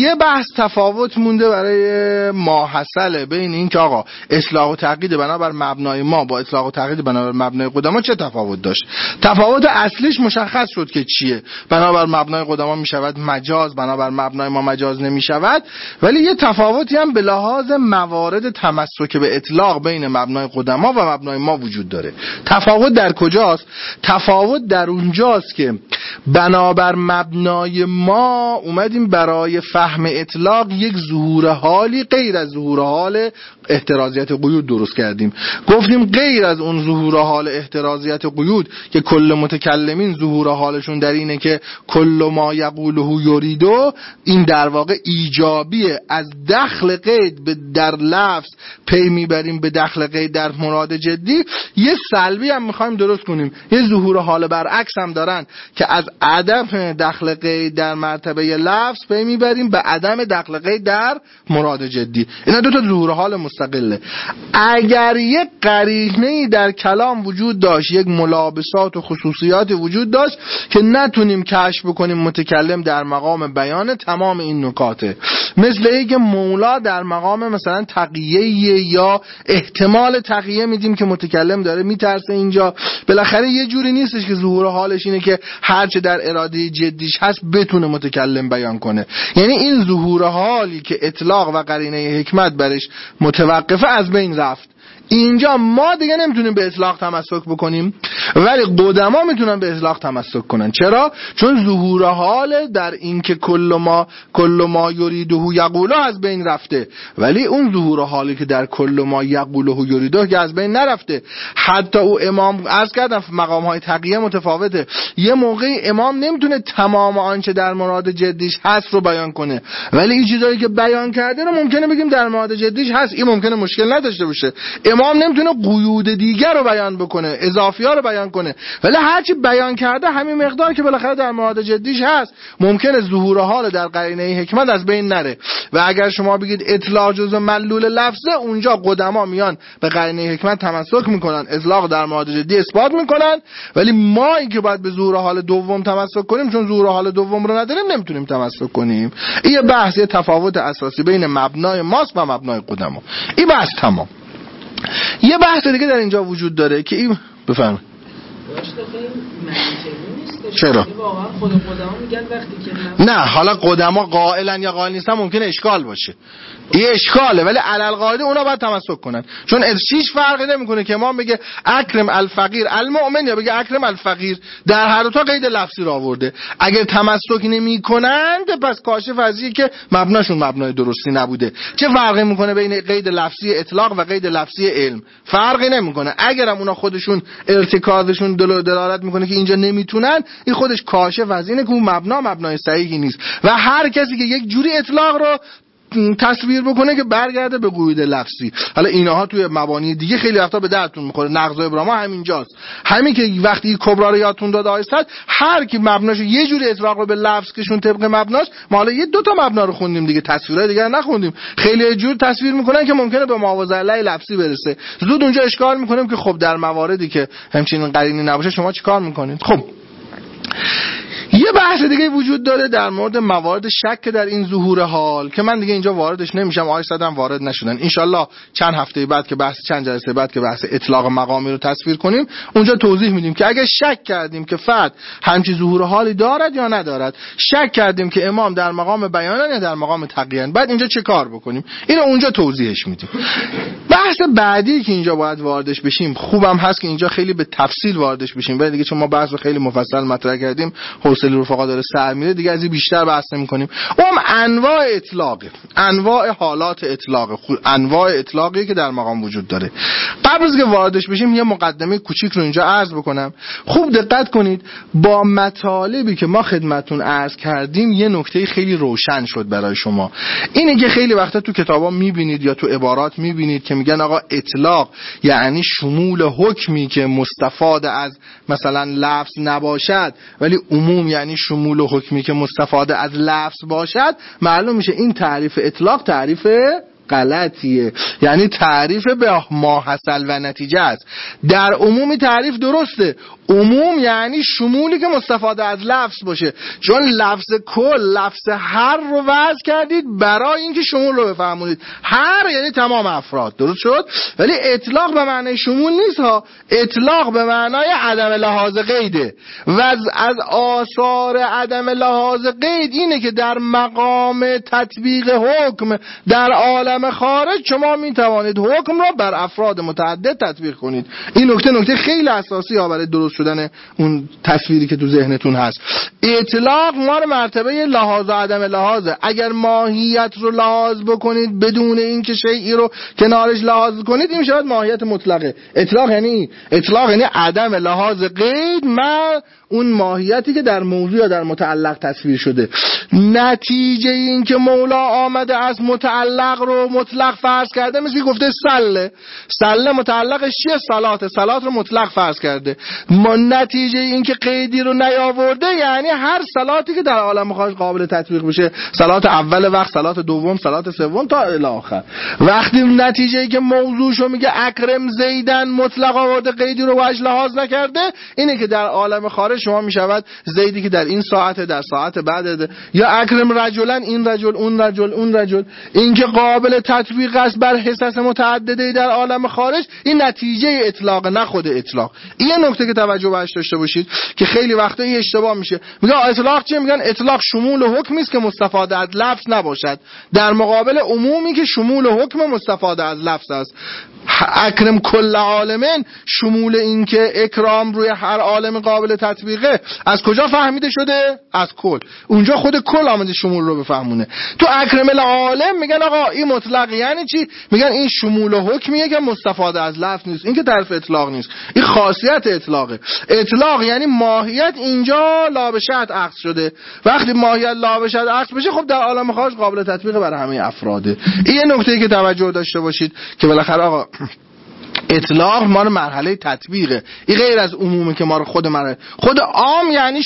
یه بحث تفاوت مونده برای ماحصل بین این که آقا اصلاح و تقیید بنابر مبنای ما با اصلاح و تقیید بنابر مبنای قدما چه تفاوت داشت. تفاوت اصلیش مشخص شد که چیه. بنابر مبنای قدما میشود مجاز، بنابر مبنای ما مجاز نمیشود. ولی یه تفاوتی هم به لحاظ موارد تمسک به اطلاق بین مبنای قدما و مبنای ما وجود داره. تفاوت در کجاست؟ تفاوت در اونجاست که بنابر مبنای ما اومدیم برای فهم اطلاق یک ظهور حالی غیر از ظهور حال احترازیت قیود درست کردیم. گفتیم غیر از اون ظهور حال احترازیت قیود که کل متکلمین ظهور حالشون در اینه که کل ما یقوله یریدو، این در واقع ایجابیه. از دخل قید در لفظ پی میبریم به دخل قید در مراد جدی. یه سلبی هم میخوایم درست کنیم، یه ظهور حال برعکس هم دارن که از عدم دخل قید در مرتبه لفظ پی میبریم به عدم دخل قید در مراد جدی. اینا دو تا ظهور حال مستقله. اگر یک قرینه‌ای در کلام وجود داشت، یک ملابسات و خصوصیات وجود داشت که نتونیم کشف بکنیم متکلم در مقام بیان تمام این نکاته، مثل اینکه مولا در مقام مثلا تقیه یا احتمال تقیه میدیم که متکلم داره میترسه اینجا، بالاخره یه جوری نیستش که ظهور حالش اینه که هرچه در اراده جدیش هست بتونه متکلم بیان کنه. یعنی این ظهور حالی که اطلاق و قرینه حکمت برش متوقفه از بین رفت. اینجا ما دیگه نمیتونیم به اطلاق تمسک بکنیم، ولی قدما میتونن به اطلاق تمسک کنن. چرا؟ چون ظهور حال در این که کل ما یریده یقوله از بین رفته، ولی اون ظهور حالی که در کل ما یقوله یریده که از بین نرفته. حتی او امام عرض کردم مقام های تقیه متفاوته. یه موقعی امام نمیتونه تمام آنچه در مراد جدیش هست رو بیان کنه، ولی این چیزایی که بیان کرده رو ممکنه بگیم در مراد جدیش هست. این ممکنه مشکل نداشته باشه. امام نمیتونه قیود دیگر رو بیان بکنه، اضافی ها رو بیان کنه، ولی هرچی بیان کرده همین مقدار که بالاخره در مراد جدیش هست. ممکنه ظهور حال در قرینه حکمت از بین نره. و اگر شما بگید اطلاق جزء معلول لفظه، اونجا قدما میان به قرینه حکمت تمسک میکنن، اطلاق در مراد جدی اثبات میکنن. ولی ما این که باید به ظهور حال دوم تمسک کنیم، چون ظهور حال دوم رو نداریم نمیتونیم تمسک کنیم. این یه بحث، یه تفاوت اساسی بین مبنای ماست و مبنای قدما. این بحث تمام. یه بحث دیگه در اینجا وجود داره که این بفرمایید. چرا؟ واقعا خود قدما میگن وقتی که نه، حالا قدما قائلن یا قائل نیستن ممکنه اشکال باشه. این اشکاله، ولی علل قاعده اونا باید تمسک کنن. چون هیچ فرقی نمیکنه که امام بگه اکرم الفقیر المؤمن یا بگه اکرم الفقیر، در هر دو تا قید لفظی رو آورده. اگر تمسک نمیکنند پس کاشف از اینه که مبناشون مبنای درستی نبوده. چه فرقی میکنه بین قید لفظی اطلاق و قید لفظی علم؟ فرقی نمیکنه. اگرم اونا خودشون ارتکازشون دلالت میکنه که اینجا نمیتونن، این خودش کاشف از اینه که اون مبنای صحیحی نیست. و هر کسی که یک جوری اطلاق رو تصویر بکنه که برگرده به قیود لفظی. حالا اینها توی مبانی دیگه خیلی وقتا به دردتون میخوره. نقض و ابرام همینجاست. همین که وقتی کبرا رو یادتون داد آیستاد، هر کی مبناش یه جوری اطلاق رو به لفظ کشون طبق مبناش، ما حالا یه دو تا مبنا رو خوندیم دیگه، تصویرای دیگه نخوندیم. خیلی جور تصویر میکنن که ممکنه به مواضعه لفظی برسه. زود اونجا اشکال میکنیم که خب در مواردی که همچین قرینی نباشه شما چیکار میکنید؟ خب یه بحث دیگه وجود داره در مورد موارد شک در این ظهور حال که من دیگه اینجا واردش نمیشم. آقای صدام وارد نشدن. انشالله چند هفته بعد که چند جلسه بعد که بحث اطلاق مقامی رو تصویر کنیم، اونجا توضیح میدیم که اگه شک کردیم که فرد همچین ظهور حالی دارد یا ندارد، شک کردیم که امام در مقام بیانن یا در مقام تقیین، بعد اینجا چه کار بکنیم، اینو اونجا توضیحش میدیم. بحث بعدی که اینجا باید واردش بشیم، خوبم هست که اینجا خیلی به تفصیل واردش بشیم، ولی دیگه چون ما بحث رو خیلی مفصل مطرح کردیم، حوصله رفقا داره سر میره، دیگه از این بیشتر بحث نمی‌کنیم. اون انواع اطلاقه، انواع حالات اطلاقه، انواع اطلاقی که در مقام وجود داره. قبل از که واردش بشیم یه مقدمه کوچیک رو اینجا عرض بکنم. خوب دقت کنید، با مطالبی که ما خدمتتون عرض کردیم یه نکته خیلی روشن شد برای شما. اینه که خیلی وقتا تو کتابا میبینید یا تو عبارات میبینید که میگن آقا اطلاق یعنی شمول حکمی که مستفاد از مثلا لفظ نباشد، ولی عموم یعنی شمول حکمی که مستفاد از لفظ باشد. معلوم میشه این تعریف اطلاق تعریف غلطیه، یعنی تعریف به ماحصل و نتیجه است. در عمومی تعریف درسته، عموم یعنی شمولی که مستفاده از لفظ باشه، چون لفظ کل، لفظ هر رو وضع کردید برای اینکه شمول رو بفهمونید. هر یعنی تمام افراد، درست شد؟ ولی اطلاق به معنی شمول نیست ها، اطلاق به معنای عدم لحاظ قیده. و از آثار عدم لحاظ قید اینه که در مقام تطبیق حکم در عالم خارج شما می توانید حکم را بر افراد متعدد تطبیق کنید. این نکته خیلی اساسی ها برای درست شدن اون تصویری که تو ذهنتون هست. اطلاق مار مرتبه لحاظ و عدم لحاظه. اگر ماهیت رو لحاظ بکنید بدون اینکه شیئی رو کنارش لحاظ کنید، این میشه ماهیت مطلقه. اطلاق یعنی عدم لحاظ قید ما اون ماهیتی که در موضوع یا در متعلق تصویر شده. نتیجه این که مولا آمده از متعلق رو مطلق فرض کرده، مثل گفته سله متعلقش چیه؟ صلات رو مطلق فرض کرده. ما نتیجه این که قیدی رو نیاورده یعنی هر صلاتی که در عالم خارج قابل تطبیق بشه، صلات اول وقت، صلات دوم، صلات سوم تا الی آخر. وقتی نتیجه ای که موضوعشو میگه اکرم زیدن مطلق آورده، قیدی رو وجه لحاظ نکرده، اینه که در عالم خارج شما میشود زیدی که در این ساعت، در ساعت بعد، یا اکرم رجلن، این رجل، اون رجل، این که قابل تطبیق است بر حصص متعدده در عالم خارج، این نتیجه اطلاق نه خود اطلاق. این نکته که توجه بهش داشته باشید که خیلی وقتا این اشتباه میشه. میگن اطلاق چیه؟ میگن اطلاق شمول حکمی است که مستفاده از لفظ نباشد، در مقابل عمومی که شمول حکم مستفاده از لفظ است. اکرم کل عالمین، شمول این که اکرام روی هر عالم قابل تطبیقه، از کجا فهمیده شده؟ از کل. اونجا خود کل آمده شمول رو بفهمونه. تو اکرم العالم میگن آقا این مطلق یعنی چی؟ میگن این شمول حکمیه که مستفاده از لفظ نیست، این که طرف اطلاق نیست، این خاصیت اطلاقه. اطلاق یعنی ماهیت اینجا لابشت عکس شده. وقتی ماهیت لابشت عکس بشه، خب در عالم خارج قابل تطبیق برای همه افراده. این نکته‌ای که توجه داشته باشید که بالاخره آقا اطلاق ما رو مرحله تطبیقه. این غیر از عمومه که ما رو خود عام یعنی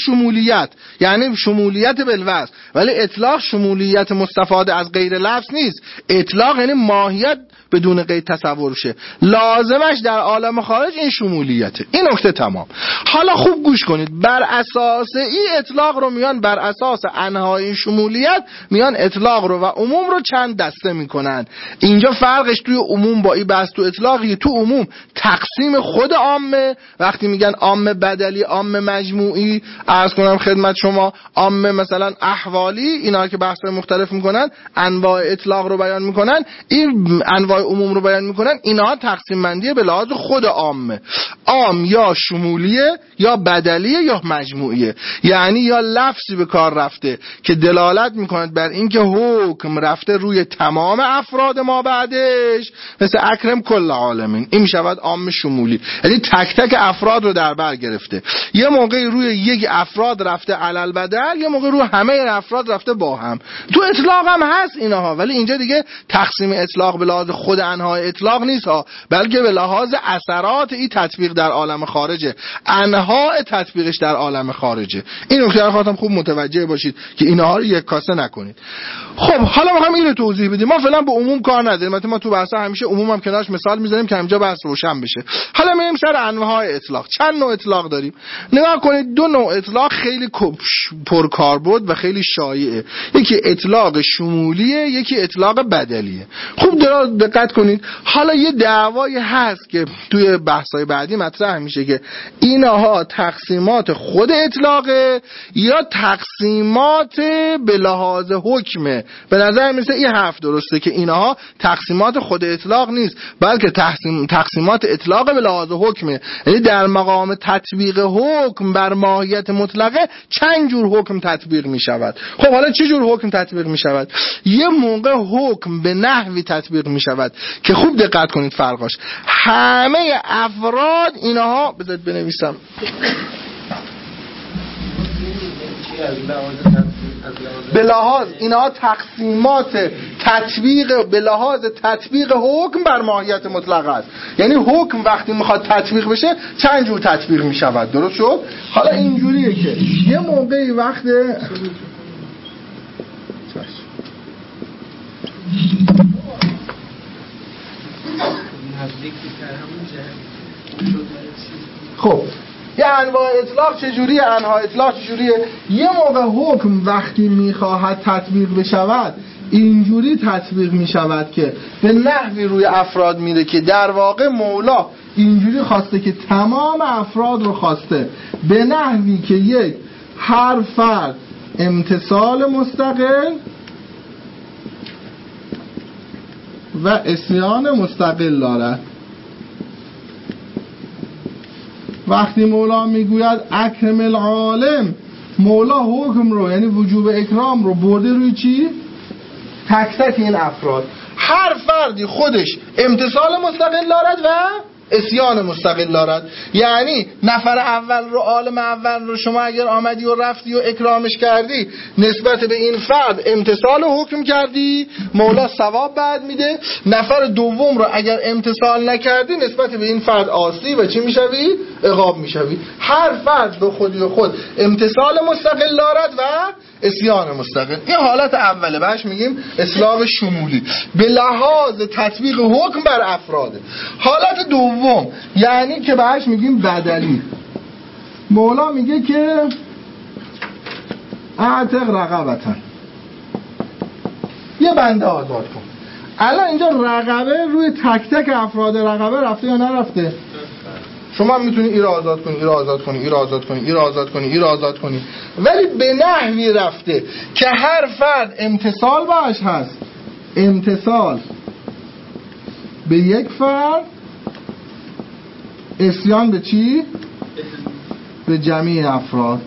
شمولیت بالوصف، ولی اطلاق شمولیت مستفاده از غیر لفظ نیست. اطلاق یعنی ماهیت بدون قید تصور شه، لازمش در عالم خارج این شمولیته. این نکته تمام. حالا خوب گوش کنید، بر اساس این اطلاق رو میان، بر اساس انهای شمولیت میان اطلاق رو و عموم رو چند دسته میکنن. اینجا فرقش توی عموم با این بحث تو اطلاقی. تو عموم تقسیم خود عامه، وقتی میگن عامه بدلی، عامه مجموعی، عرض کنم خدمت شما عامه مثلا احوالی، اینا که بحث مختلف میکنن، انواع اطلاق رو بیان میکنن، این انواع عموم رو بیان میکنن، اینا تقسیم بندی به لحاظ خود عامه. عام یا شمولیه یا بدلیه یا مجموعیه، یعنی یا لفظی به کار رفته که دلالت میکند بر اینکه حکم رفته روی تمام افراد ما بعدش، مثل اکرم کل عالمین، این میشود عام شمولی، یعنی تک تک افراد رو در بر گرفته. یه موقعی روی یک افراد رفته علل بدل، یه موقع روی همه افراد رفته با هم. تو اطلاق هم هست اینها، ولی اینجا دیگه تقسیم اطلاق به لحاظ خود انهای اطلاق نیست ها، بلکه به لحاظ اثرات این تطبیق در عالم خارجه، انهای تطبیقش در عالم خارجه. این نکته رو خواستم خوب متوجه باشید که اینها رو یک کاسه نکنید. خب حالا میخوام اینو توضیح بدیم. ما فعلا به عموم کار نداریم، البته ما تو بحث همیشه عموم هم کنارش مثال میذاریم که اینجا بحث روشن بشه. حالا میریم سر انواع اطلاق. چند نوع اطلاق داریم؟ نگاه کنید، دو نوع اطلاق خیلی پرکاربرد و خیلی شایعه. یکی اطلاق شمولیه، یکی اطلاق بدلیه. خوب دقت کنید. حالا یه دعوایی هست که توی بحث‌های بعدی مطرح میشه که اینها تقسیمات خود اطلاقه یا تقسیمات به لحاظ حکمه. به نظر میسه این حرف درسته که اینها تقسیمات خود اطلاق نیست، بلکه تقسیمات اطلاق به لحاظ حکمه. یعنی در مقام تطبیق حکم بر ماهیت مطلقه چند جور حکم تطبیق میشود. خب حالا چه جور حکم تطبیق میشود؟ یه موقع حکم به نحوی تطبیق میشود که خوب دقت کنید فرقاش، همه افراد اینها، بذارید بنویسم، به لحاظ اینها تقسیمات تطبیق به لحاظ تطبیق حکم بر ماهیت مطلق است. یعنی حکم وقتی میخواد تطبیق بشه چند جور تطبیق میشود. درست شد؟ حالا اینجوریه که یه موقعی وقت خب یه انواع اطلاق چجوریه، انواع اطلاق چجوریه. یه موقع حکم وقتی میخواهد تطبیق بشود اینجوری تطبیق میشود که به نحوی روی افراد میره که در واقع مولا اینجوری خواسته که تمام افراد رو خواسته، به نحوی که یک هر فرد امتثال مستقل و عصیان مستقل دارد. وقتی مولا میگوید اکرم العالم، مولا حکم رو یعنی وجوب اکرام رو برده روی چی؟ تک تک این افراد. هر فردی خودش امتثال مستقل دارد و عصیان مستقل دارد. یعنی نفر اول رو، عالم اول رو شما اگر آمدی و رفتی و اکرامش کردی، نسبت به این فرد امتثال حکم کردی، مولا ثواب بعد میده. نفر دوم رو اگر امتثال نکردی، نسبت به این فرد عاصی و چی میشوی؟ عقاب میشوی. هر فرد به خودی و خود امتثال مستقل دارد و عصیان مستقل. این حالت اوله، بهش میگیم اصلاح شمولی به لحاظ تطبیق حکم بر افراده. حالت دوم یعنی که بهش میگیم بدلی. مولا میگه که اعتق رقبتن، یه بنده آزاد کن. الان اینجا رقبه روی تک تک افراد رقبه رفته یا نرفته؟ شما میتونی این را آزاد کنی، این را آزاد کنی، این را آزاد کنی، این را آزاد کنی، این را آزاد کنی، ولی به نحوی رفته که هر فرد امتثال باش هست. امتثال به یک فرد، عصیان به چی؟ به جمعی افراد.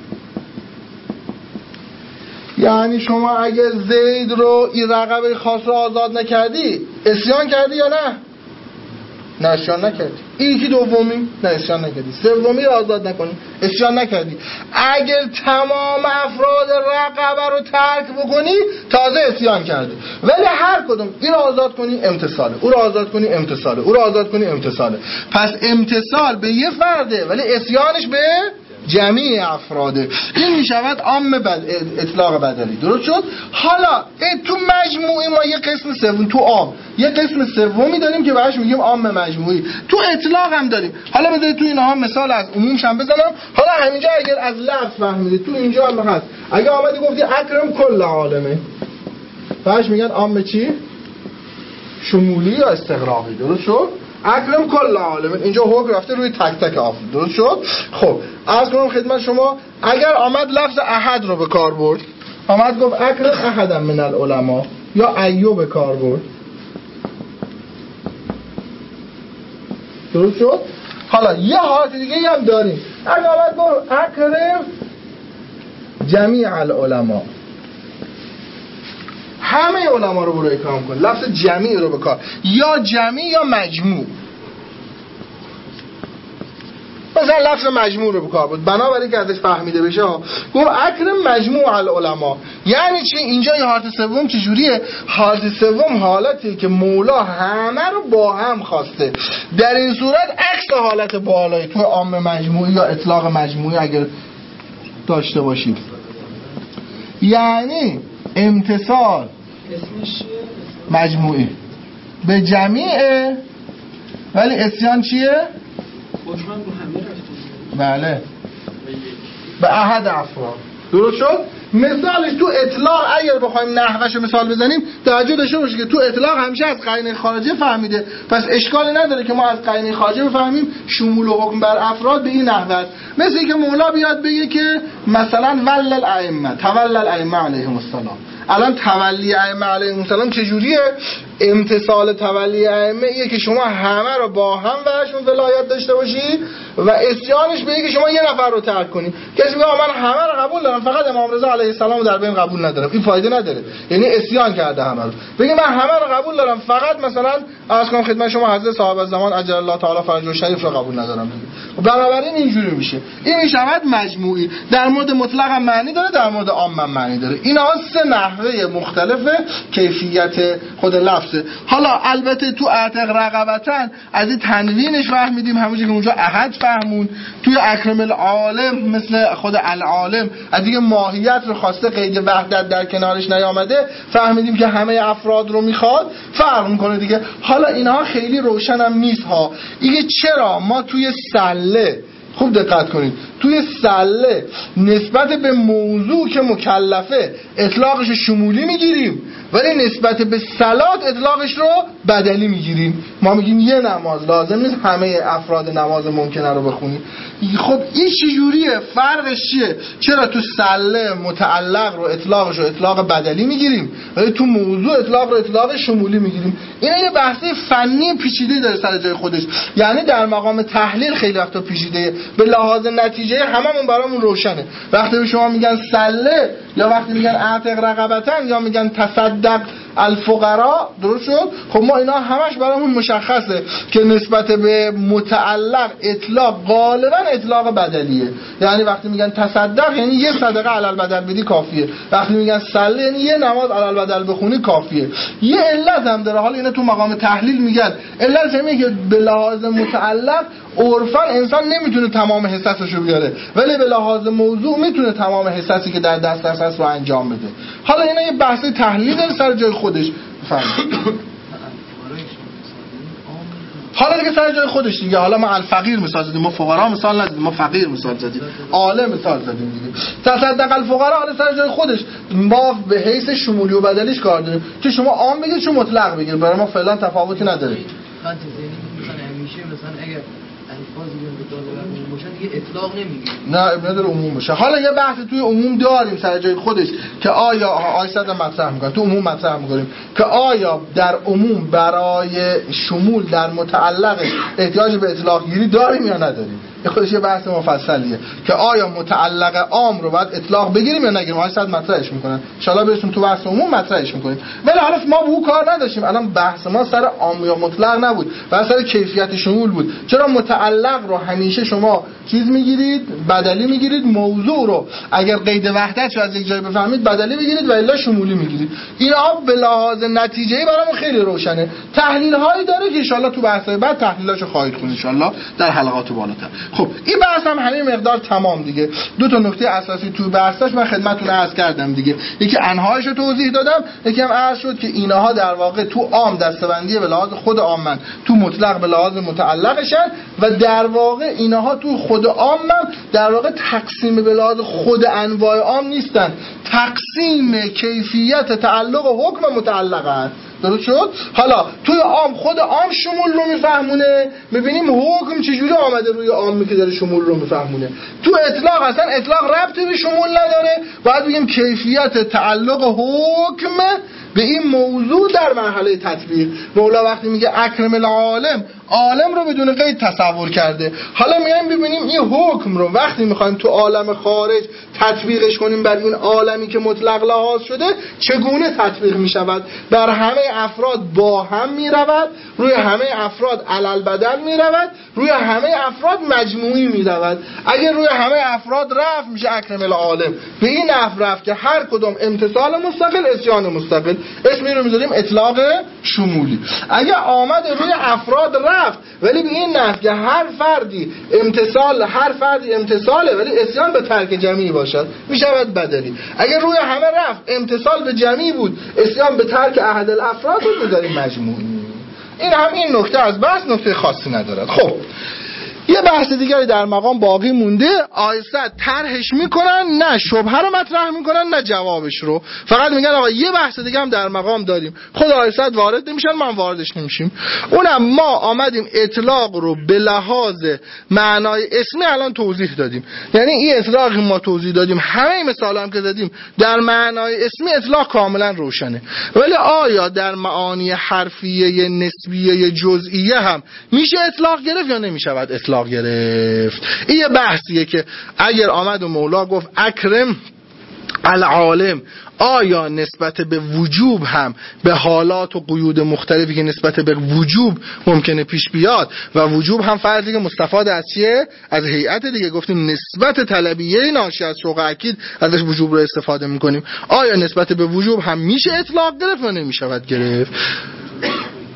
یعنی شما اگه زید رو این رقبه خاص رو آزاد نکردی، عصیان کردی یا نه؟ نه عصیان نکردی. این که دومی، نه عصیان نکردی. سومی رو آزاد نکنی، عصیان نکردی. اگر تمام افراد رقبه رو ترک بکنی، تازه عصیان کردی. ولی هر کدوم این رو آزاد کنی امتثاله، او رو آزاد کنی امتثاله، او رو آزاد کنی امتثاله. پس امتثال به یه فرده ولی عصیانش به جمعی افراده. این میشود عام اطلاق بدلی. درست شد؟ حالا تو مجموعی ما یه قسم سوم، تو عام یه قسم سومی داریم که بهش میگیم عام مجموعی. تو اطلاق هم داریم. حالا بذارید تو اینها مثال از عمومش هم بزنم. حالا همینجا اگر از لفظ فهمیدید، تو اینجا هم هست. اگه آمدی گفتی اکرم کل عالمه، بهش میگن عام چی؟ شمولی یا استغراقی. درست شد؟ اکرم کل عالم. اینجا حکم رفته روی تک تک افراد. درست شد؟ خب عرض کنم خدمت شما، اگر آمد لفظ احد رو به کار برد، آمد گفت اکرم احدا من العلماء، یا ایو به کار برد. درست شد؟ حالا یه حالت دیگه هم داریم. اگر آمد گفت اکرم جمیع العلماء، همه علما رو برو اکرام کن. لفظ جمیع رو بکار، یا جمیع یا مجموع. مثلا لفظ مجموع رو بکار بود، بنابراین که ازش فهمیده بشه گفت اکرم مجموع العلماء. یعنی چی؟ اینجا یه حالت سوم چجوریه؟ حالت سوم حالتی که مولا همه رو با هم خواسته. در این صورت عکس حالت بالایی تو عام مجموعی یا اطلاق مجموعی اگر داشته باشیم، یعنی امتثال مجموعی به جمیعه ولی عصیان چیه؟ بله به احد افراد. درست شد؟ مثالش تو اطلاق اگر بخوایم نحوش مثال بزنیم، توجه داشته باشید که تو اطلاق همیشه از قرینه خارجه فهمیده، پس اشکالی نداره که ما از قرینه خارجه بفهمیم شمول و حکم بر افراد به این نحوه است. مثل اینکه مولا بیاد بگه که مثلا ول الائمه، تول الائمه علیهم السلام. الان تولی ائمه علیهم السلام چجوریه؟ امتثال تولی ائمه ایه که شما همه رو با هم برشون ولایت داشته باشی و عصیانش به اینه که شما یه نفر رو ترک کنی. کسی میگه من همه رو قبول دارم فقط امام رضا علیه السلام رو در بین قبول ندارم، این فایده نداره، یعنی عصیان کرده همه رو. بگه من همه رو قبول دارم فقط مثلا عرض کنم خدمت شما حضرت صاحب زمان عجل الله تعالی فرجه شریف رو قبول ندارم. بنابراین اینجوری میشه. این میشود مجموعی. در مورد مطلق هم معنی داره، در مورد عام هم معنی داره. اینا سه نحوه مختلف کیفیت خود لفظه. حالا البته تو اعتق رقبتن از این تنوینش فهمیدیم، همونجوری که اونجا احد فهمون. توی اکرم العالم مثل خود العالم از دیگه ماهیت رو خواسته، قید وحدت در کنارش نیامده، فهمیدیم که همه افراد رو میخواد. فرق میکنه دیگه. حالا اینها خیلی روشن هم نیست ها. دیگه چرا ما توی سله خوب دقت کنید، توی سله نسبت به موضوع که مکلفه اطلاقش شمولی میگیریم، ولی نسبت به صلات اطلاقش رو بدلی میگیریم. ما میگیم یه نماز لازم نیست همه افراد نماز ممکنه رو بخونیم. خب این چجوریه؟ فرقش چیه؟ چرا تو سله متعلق رو اطلاقش رو اطلاق بدلی میگیریم ولی تو موضوع اطلاق رو اطلاق شمولی میگیریم؟ این یه بحث فنی پیچیده داره سر جای خودش، یعنی در مقام تحلیل خیلی وقتا پیچیده، به لحاظ نتیجه هممون برامون روشنه. وقتی به شما میگن سله یا وقتی میگن اعتق رقبتن یا میگن تصدق الفقراء، درست شد؟ خب ما اینا همش برامون مشخصه که نسبت به متعلق اطلاق غالبا اطلاق بدلیه. یعنی وقتی میگن تصدق یعنی یه صدقه علل بدل بدی کافیه، وقتی میگن سله یعنی یه نماز علل بدل بخونی کافیه. یه علت هم داره، حالا اینا تو مقام تحلیل میگن علت اینه که به لحاظ متعلق عرفاً انسان نمیتونه تمام حساسش رو بیاره، ولی به لحاظ موضوع میتونه تمام حساسی که در دستش هست رو انجام بده. حالا اینا یه بحث تحلیل داره سر جای خودش، بفرمایید. حالا دیگه سر جای خودش دیگه. حالا ما الفقیر مثال زدیم، ما فقرا مثال نزدیم، ما فقیر مثال زدیم، عالم مثال زدیم دیگه. تصدق الفقراء حالا سر جای خودش، ما به حیث شمولی و بدلیش کار داریم. چه شما عام بگید چه مطلق بگید، برای ما فعلا تفاوتی نداره. مثلا اگه الفاظی به داده باشه دیگه اطلاق نمیگیره، نه نداره عموم باشه. حالا یه بحث توی عموم داریم سر جای خودش که آیا آیسد مطرح میکنیم، تو عموم مطرح میکنیم که آیا در عموم برای شمول در متعلق احتیاج به اطلاق گیری داریم یا نداریم. خودش یه بحث مفصلیه که آیا متعلق عام رو باید اطلاق بگیریم یا نگیریم. آیسد مطرحش میکنن، ان شاء الله برسیم تو بحث عموم مطرحش میکنیم. ولی حالا ما به اون کار نداشتیم، الان بحث ما سر عام یا مطلق نبود، بحث سر کیفیت شمول بود. چرا متعلق رو همیشه شما چیز میگیرید، بدلی میگیرید، موضوع رو اگر قید وحدت رو از یک جای بفهمید بدلی میگیرید و الا شمولی میگیرید. اینا به لحاظ نتیجه‌ای برامون خیلی روشنه. تحلیل هایی داره که ان شاء الله تو بحث‌های بعد تحلیلاشو خواهید خوند ان شاء الله در حلقات بالاتر. خب این بحث هم همین مقدار تمام دیگه. دو تا نکته اساسی تو بحثش من خدمتتون عرض کردم دیگه. یکی انهایش رو توضیح دادم، یکی هم عرض شد که اینها در واقع تو عام دسته‌بندی به لحاظ خود عامن، تو مطلق به لحاظ متعلقشن و در واقع اینها تو خود عامن در واقع تقسیم به لحاظ خود انواع عام نیستن، تقسیم کیفیت تعلق حکم متعلق است. درست شد؟ حالا توی عام خود عام شمول رو میفهمونه، میبینیم حکم چجوری آمده روی عامی که داره شمول رو میفهمونه. تو اطلاق اصلا اطلاق ربطی به شمول نداره، باید بگیم کیفیت تعلق حکم به این موضوع در مرحله تطبیق. مولا وقتی میگه اکرم العالم، عالم رو بدون قید تصور کرده. حالا میایم ببینیم این حکم رو وقتی میخوایم تو عالم خارج تطبیقش کنیم بر این عالمی که مطلق لحاظ شده چگونه تطبیق میشود؟ بر همه افراد با هم میرود، روی همه افراد علل بدل میرود، روی همه افراد مجموعی میرود. اگر روی همه افراد رفت میشه اکرم العالم، به این نحو رفت که هر کدوم امتثال مستقل اسیان مستقل، اسمی رو میذاریم اطلاق شمولی. اگر آمد روی افراد رفت ولی به این نحو که هر فردی امتثاله ولی اسیان به ترک جمعی باشد میشود بدلی. اگر روی همه رفت امتثال به جمعی بود اسیان به ترک احد الافراد رو میذاریم مجموعی. این هم این نکته از بحث نکته خاصی ندارد. خب یه بحث دیگری در مقام باقی مونده، آیسد طرحش میکنن، نه شبهه رو مطرح میکنن نه جوابش رو، فقط میگن آقا یه بحث دیگه هم در مقام داریم. خود آیسد وارد نمیشن، ما واردش نمیشیم. اونم ما آمدیم اطلاق رو به لحاظ معنای اسمی الان توضیح دادیم. یعنی این اطلاقی ما توضیح دادیم، همه مثال هم که زدیم در معنای اسمی اطلاق کاملا روشنه. ولی آیا در معانی حرفیه نسبیه جزئیه هم میشه اطلاق گرفت یا نمیشود اطلاق گرفت؟ این یه بحثیه که اگر آمد و مولا گفت اکرم العالم، آیا نسبت به وجوب هم به حالات و قیود مختلفی که نسبت به وجوب ممکنه پیش بیاد و وجوب هم فرضی که مستفاد از چیه؟ از هیئت دیگه. گفتیم نسبت طلبیه ناشی از شوق اکید ازش وجوب رو استفاده میکنیم. آیا نسبت به وجوب هم میشه اطلاق گرفت و نمیشود گرفت؟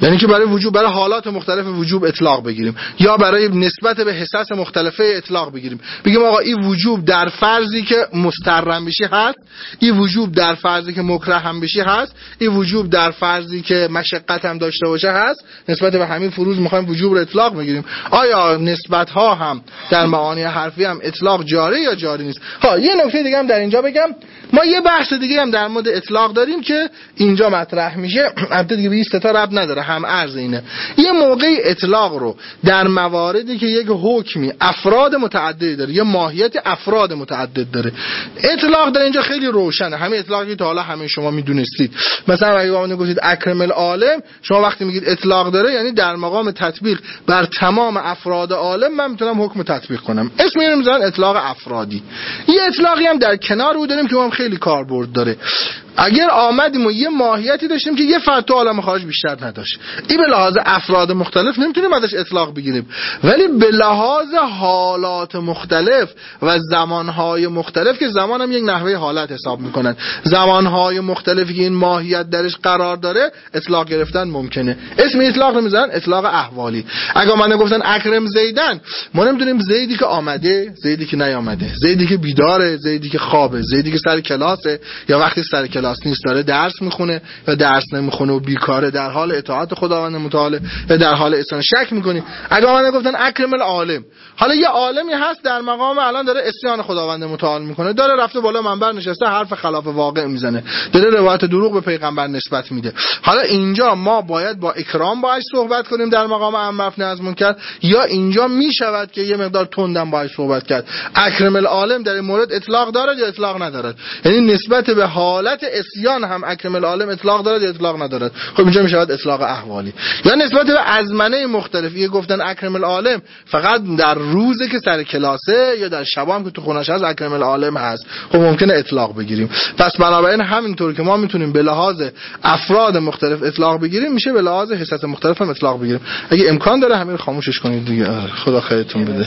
یعنی که برای وجوب، برای حالات مختلف وجوب اطلاق بگیریم، یا برای نسبت به حصص مختلفه اطلاق بگیریم، بگیم آقا این وجوب در فرضی که مسترم بشی هست، این وجوب در فرضی که مکره هم بشی هست، این وجوب در فرضی که مشقت هم داشته باشه هست. نسبت به همین فروض میخوایم وجوب رو اطلاق بگیریم. آیا نسبت ها هم در معانی حرفی هم اطلاق جاری یا جاری نیست؟ یه نکته دیگه هم در اینجا بگم، ما یه بحث دیگه هم در مورد اطلاق داریم که اینجا مطرح میشه، البته دیگه به این ستا ربط نداره، هم عرض اینه. یه موقعی اطلاق رو در مواردی که یک حکمی افراد متعددی داره، یه ماهیت افراد متعدد داره، اطلاق در اینجا خیلی روشنه. همین اطلاقی تا حالا همه شما میدونستید. مثلا اگه شما گفتید اکرم العالم، شما وقتی میگید اطلاق داره یعنی در مقام تطبیق بر تمام افراد عالم من میتونم حکم تطبیق کنم. اسم اینو میذارن اطلاق افرادی. یه اطلاقی هم در کنار رو داریم که هم خیلی کاربرد داره. اگر آمدیم و یه ماهیتی داشتیم که یه فرد تو عالم خارج بیشتر نداشت، این به لحاظ افراد مختلف نمیتونیم ازش اطلاق بگیریم، ولی به لحاظ حالات مختلف و زمانهای مختلف، که زمان هم یک نحوه حالت حساب میکنن، زمانهای مختلفی که این ماهیت درش قرار داره اطلاق گرفتن ممکنه. اسم اطلاق نمیذارن اطلاق احوالی. اگه من گفتن اکرم زیدن، ما نمیدونیم زیدی که آمده، زیدی که نیامده، زیدی که بیداره، زیدی که خوابه، زیدی که سر کلاسه یا وقتی سر کلاس نیست داره درس میخونه و درس نمیخونه و بیکاره، در حال اطاعت خداوند متعال و در حال احسان. شک میکنیم. اگه من گفتن اکرم العالم، حالا یه عالمی هست در مقام الان داره اسیان خداوند متعال میکنه، داره رفته بالا منبر نشسته حرف خلاف واقع میزنه، داره روایت دروغ به پیغمبر نسبت میده. حالا اینجا ما باید با اکرام باهاش صحبت کنیم در مقام امر معروف نهی از منکر، یا اینجا میشود که یه مقدار تندم باهاش صحبت کرد؟ اکرم العالم در این مورد اطلاق دارد یا اطلاق ندارد؟ یعنی نسبت به حالت اسیان هم اکرم العالم اطلاق دارد یا اطلاق ندارد؟ خب اینجا میشود اطلاق احوالی. یا نسبت به ازمنه مختلفی گفتن اکرم العالم فقط در روزی که سر کلاسه یا در شبام که تو خونش هست اکرم العالم هست، خب ممکنه اطلاق بگیریم. پس بنابراین همینطور که ما میتونیم به لحاظ افراد مختلف اطلاق بگیریم، میشه به لحاظ حصص مختلف هم اطلاق بگیریم. اگه امکان داره همین رو خاموشش کنید دیگه. خدا خیرتون بده.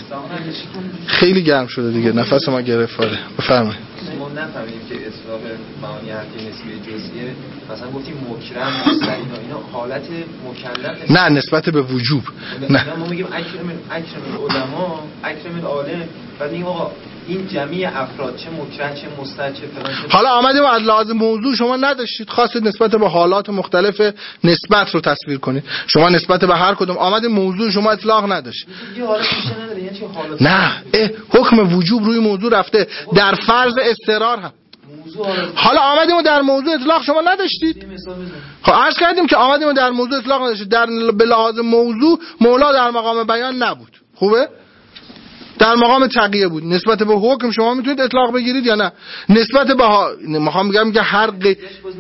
خیلی گرم شده دیگه، نفس ما گرفت. بفرمایید. ما نفهمیم که اطلاق معانی حرفی نسبی جزئیه، مثلا گفتیم مکرم مستقیم اینا حالت مکلف نه نسبت به وجوب. نه ما میگیم اکرم العلماء، اکرم العالم، بعد میگیم آقا این جمعی افراد چه مکره چه مستر چه فلان. حالا آمدیم از لحاظ موضوع شما نداشتید، خواستید نسبت به حالات مختلف نسبت رو تصویر کنید. شما نسبت به هر کدوم آمدید موضوع شما اطلاق نداشت. یه حالت بیشتر نداره، یعنی چه حالت؟ نه حکم وجوب روی موضوع رفته در فرض استقرار هم. حالا آمدیم و در موضوع اطلاق شما نداشتید. خب عرض کردیم که آمدیم و در موضوع اطلاق نداشتید، در به لحاظ موضوع مولا در مقام بیان نبود. خوبه؟ در مقام تقیه بود. نسبت به حکم شما میتونید اطلاق بگیرید یا نه؟ نسبت به میخوام بگم که هر قید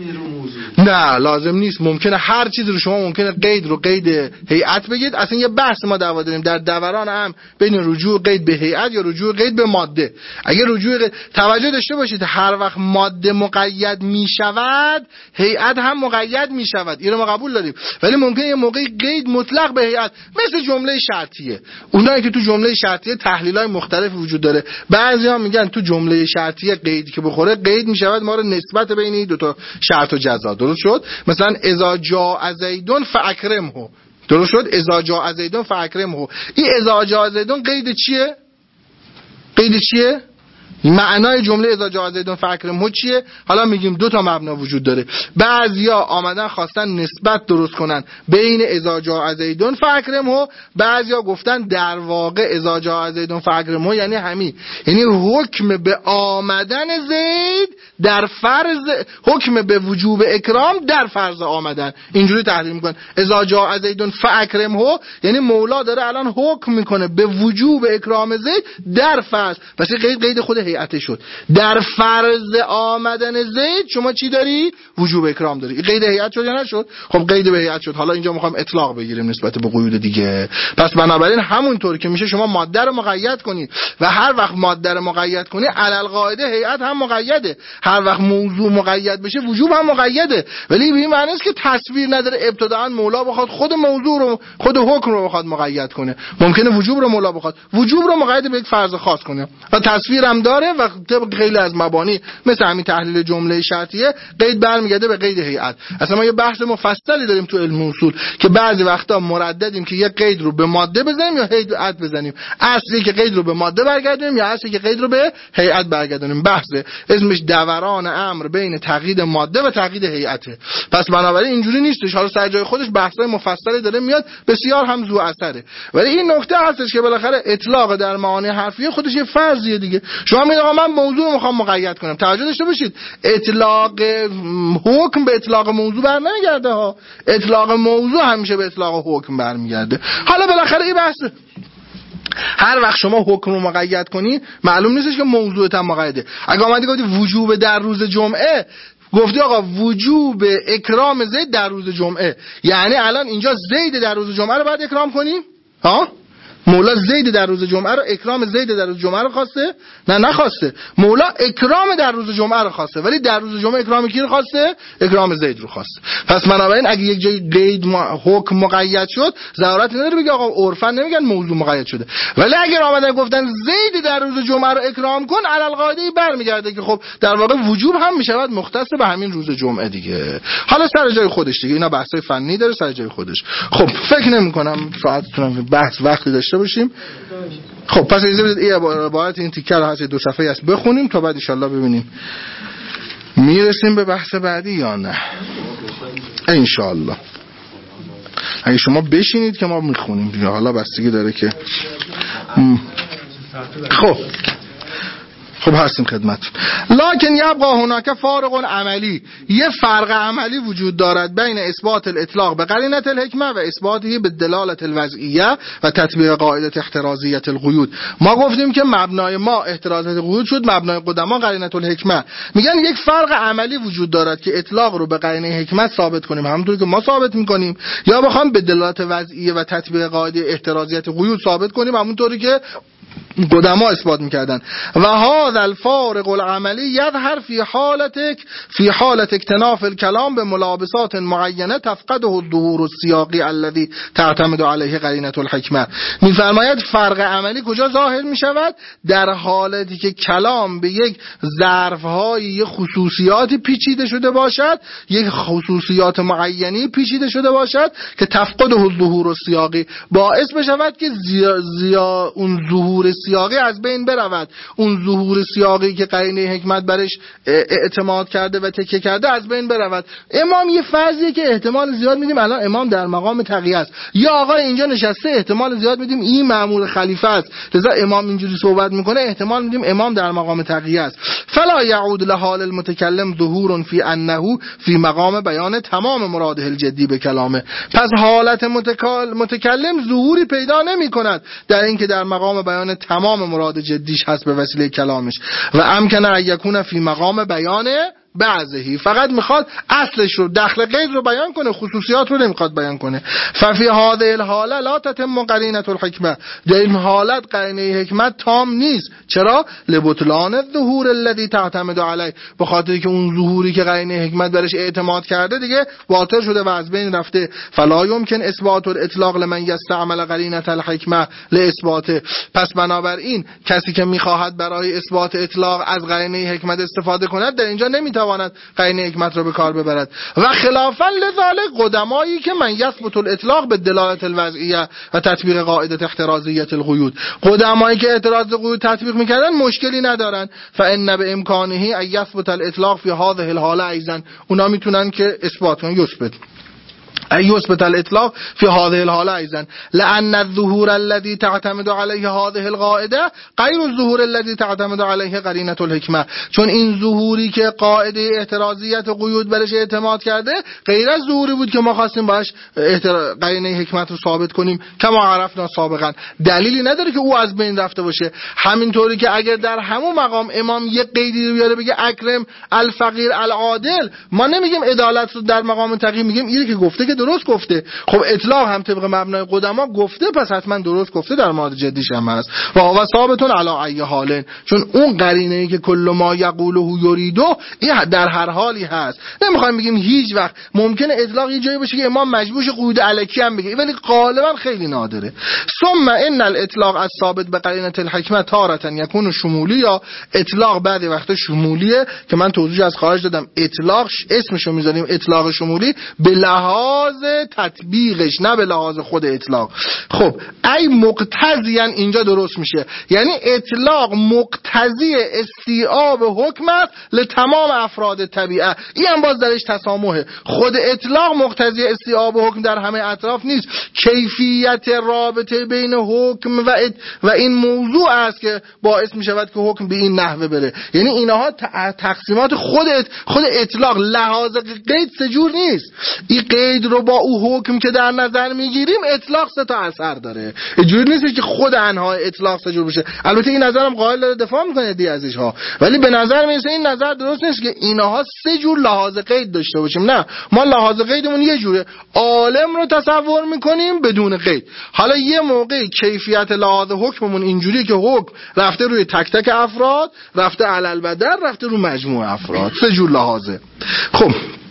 نه لازم نیست. ممکنه هر چیز رو شما ممکنه قید رو قید هیئت بگید. اصلا یه بحث ما دعوا داریم در دوران هم بین رجوع قید به هیئت یا رجوع قید به ماده. اگه رجوع توجه داشته باشید هر وقت ماده مقید میشود هیئت هم مقید میشود، اینو ما قبول داریم. ولی ممکنه یه موقعی قید مطلق به هیئت، مثل جمله شرطیه. اونایی که تو جمله شرطیه تحلیل‌های مختلف وجود داره. بعضی‌ها میگن تو جمله شرطیه قید که بخوره قید میشود ما رو نسبت بین این دو تا شرط و جزا. درست شد؟ مثلا اذا جاء زیدون فاکرمه. درست شد؟ اذا جاء زیدون فاکرمه. این اذا جاء زیدون قید چیه؟ قید چیه؟ معنای جمله اذا جاء زیدون فاکرمه چیه؟ حالا میگیم دو تا مبنا وجود داره. بعضیا آمدن خواستن نسبت درست کنن بین اذا جاء زیدون فاکرمه، بعضیا گفتن در واقع اذا جاء زیدون فاکرمه یعنی همین، یعنی حکم به آمدن زید در فرض، حکم به وجوب اکرام در فرض آمدن. اینجوری تحلیل میکنن. اذا جاء زیدون فاکرمه یعنی مولا داره الان حکم میکنه به وجوب اکرام زید در فرض. پس قید خود هیئت شد. در فرض آمدن زید شما چی داری؟ وجوب اکرام داری. قید هیئت شد یا نشد؟ خب قید به هیئت شد. حالا اینجا میخوام اطلاق بگیریم نسبت به قیود دیگه. پس بنابراین همونطور که میشه شما ماده رو مقید کنید و هر وقت ماده رو مقید کنی علی القاعده هیئت هم مقیده. هر وقت موضوع مقید بشه وجوب هم مقیده. ولی به این معنی است که تصویر نداره ابتداء مولا بخواد خود موضوع رو خود حکم رو بخواد مقید کنه. ممکنه وجوب رو مولا بخواد وجوب رو مقید به یک فرض خاص کنه و تصویر هم داره داره و طبق خیلی از مبانی مثل همین تحلیل جمله شرطیه قید برمیگرده به قید هیئت. اصلا ما یه بحث مفصلی داریم تو علم اصول که بعضی وقتا مرددیم که یه قید رو به ماده بزنیم یا هیئت بزنیم، اصلی که قید رو به ماده برگردونیم یا اصلی که قید رو به هیئت برگردونیم. بحثه اسمش دوران امر بین تقیید ماده و تقیید هیئته. پس بنابراین اینجوری نیستش، حالا سر جای خودش بحثای مفصلی داره میاد، بسیار هم ذو اثره. ولی این نکته هستش که بالاخره اطلاق در معانی حرفیه خودش یه فرضیه دیگه. شما میگید آقا من موضوع رو میخوام مقید کنم، توجه داشته باشید اطلاق حکم به اطلاق موضوع برنمیگرده ها، اطلاق موضوع همیشه به اطلاق حکم برمیگرده. حالا بالاخره این بحث هر وقت شما حکم رو مقید کنی معلوم نیستش که موضوعت هم مقیده. اگه اومدی گفتی وجوب در روز جمعه، گفتی آقا وجوب اکرام زید در روز جمعه، یعنی الان اینجا زید در روز جمعه رو باید اکرام کنیم؟ ها؟ مولا زید در روز جمعه رو، اکرام زید در روز جمعه رو خواسته؟ نه نخواسته. مولا اکرام در روز جمعه رو خواسته، ولی در روز جمعه اکرام کی رو خواسته؟ اکرام زید رو خواسته. پس بنابراین اگه یک جای قید حکم مقید شد ضرورت نداره بگی آقا عرفا نمیگن موضوع مقید شده، ولی اگر آمدن گفتن زید در روز جمعه رو اکرام کن علی القاعده برمیگرده که خب در واقع وجوب هم میشود مختص به همین روز جمعه دیگه. حالا سر جای خودش دیگه، اینا بحثای فنی داره سر جای خودش. خب فکر نمی‌کنم ساعتتون بحث وقتی داشته باشیم. خب پس اجازه بدید این عبارت این تیکه رو هست 2 صفحه است بخونیم تا بعد ان شاءالله ببینیم میرسیم به بحث بعدی یا نه. ان شاءالله اگه شما بشینید که ما میخونیم، حالا بستگی داره که خب هستیم خدمتتون. لکن یبقى هناك فارق عملی، یه فرق عملی وجود دارد بین اثبات الاطلاق به قرینه الحکمه و اثباته به دلالت الوضعیه و تطبیق قاعده احترازیه القیود. ما گفتیم که مبنای ما احترازیت القیود شد، مبنای قدما قرینه الحکمه. میگن یک فرق عملی وجود دارد که اطلاق رو به قرینه حکمت ثابت کنیم همونطوری که ما ثابت میکنیم، یا بخوام به دلالت وضعیه و تطبیق قاعده احترازیت القیود ثابت کنیم همونطوری که قدما اثبات میکردن. و هذا الفارق العملی یظهر فی حالت اکتناف الکلام به ملابسات معینه تفقده الظهور السیاقی الذي تعتمد علیه قرینه الحکمه. میفرماید فرق عملی کجا ظاهر میشود؟ در حالتی که کلام به یک ظرف‌های خصوصیاتی پیچیده شده باشد، یک خصوصیات معینی پیچیده شده باشد که تفقده الظهور السیاقی باعث بشود که اون ظهور سیاقی از بین برود، اون ظهور سیاقی که قرینه حکمت برش اعتماد کرده و تکیه کرده از بین برود. امام یه فرضیه که احتمال زیاد میدیم الان امام در مقام تقیه است، یا آقا اینجا نشسته احتمال زیاد میدیم این مأمور خلیفه است، لذا امام اینجوری صحبت میکنه، احتمال میدیم امام در مقام تقیه است. فلا یعود لحال المتکلم ظهور فی انه فی مقام بیان تمام مراده الجدی به کلامه. پس حالت متکلم ظهوری پیدا نمیکند در اینکه در مقام بیان تمام مراد جدیش هست به وسیله کلامش. و امکن ان یکون فی مقام بیان بعضهی، فقط میخواد اصلش رو دخل قید رو بیان کنه، خصوصیات رو نمیخواد بیان کنه. ففی هذه الحاله لا تتم قرینه الحکمه، در این حالت قرینه حکمت تام نیست. چرا؟ لبطلان الظهور الذی تعتمد علیه، به خاطر که اون ظهوری که قرینه حکمت برش اعتماد کرده دیگه باطل شده و از بین رفته. فلا یمکن اثبات الاطلاق لمن یستعمل قرینه الحکمه لاثباته. پس بنابراین کسی که میخواهد برای اثبات اطلاق از قرینه حکمت استفاده کند در اینجا نمیتواند قرینه حکمت را به کار ببرد. و خلافا لذلك قدمایی که من یثبت الاطلاق به دلالت الوضعیه و تطبیق قاعده احترازیه القیود، قدمایی که اعتراض قیود تطبیق میکردن مشکلی ندارن. فان به امکانه ان یثبت الاطلاق فی هذه الحاله ایضا، اونا میتونن که اثبات کنن يثبت الاطلاق في هذه الحاله ايضا لان الظهور الذي تعتمد عليه هذه القاعده غير الظهور الذي تعتمد عليه قرینه الحکمه. چون این ظهوری که قاعده احترازیت قیود برش اعتماد کرده غیر از ظهوری بود که ما خواستیم باش قرینه حکمت رو ثابت کنیم. کما عرفنا سابقا دلیلی نداره که او از بین رفته باشه. همینطوری که اگر در همون مقام امام یک قیدی رو بیاره بگه اکرم الفقیر العادل، ما نمیگیم عدالت رو در مقام تقییم، میگیم اینی که گفته که که درست گفته. خب اطلاق هم طبق مبنای قدما گفته، پس حتما درست گفته، در مورد جدیش هم هست. و هو ثابتون علی ای حال، چون اون قرینه ای که کل ما یقوله یریدو این در هر حالی هست. نمیخوایم بگیم هیچ وقت ممکنه اطلاق یه جایی باشه که امام مجبورش قیود الکی هم بگه، ولی غالبا خیلی نادره. ثم ان الاطلاق الثابت بقرینه الحکمه تارة یکون شمولی، یا اطلاق بعضی وقتا شمولیه که من توضیح از خارج دادم. اطلاق اسمشو میذاریم اطلاق شمولی به لحاظ تطبیقش، نه به لحاظ خود اطلاق. خب ای مقتضیان اینجا درست میشه، یعنی اطلاق مقتضی استیعاب حکم است لتمام افراد طبیعه. این هم باز درش تسامحه. خود اطلاق مقتضی استیعاب حکم در همه اطراف نیست، کیفیت رابطه بین حکم و این موضوع است که باعث میشود که حکم به این نحوه بره. یعنی اینها تقسیمات خود اطلاق لحاظ قید سجور نیست. این قید رو با او حکم که در نظر میگیریم اطلاق سه تا اثر داره. اینجوری نیست که خود انهای اطلاق سجور بشه. البته این نظرم قائل داره دفاع میکنه دی ازش ها، ولی به نظر میرسه این نظر درست نیست که اینها سه جور لحاظ قید داشته باشیم. نه، ما لحاظ قیدمون یه جوره، عالم رو تصور میکنیم بدون قید. حالا یه موقع کیفیت لحاظ حکممون اینجوریه که حکم رفته روی تک تک افراد، رفته علل بدر، رفته رو مجموع افراد. سه جور لحاظه. خب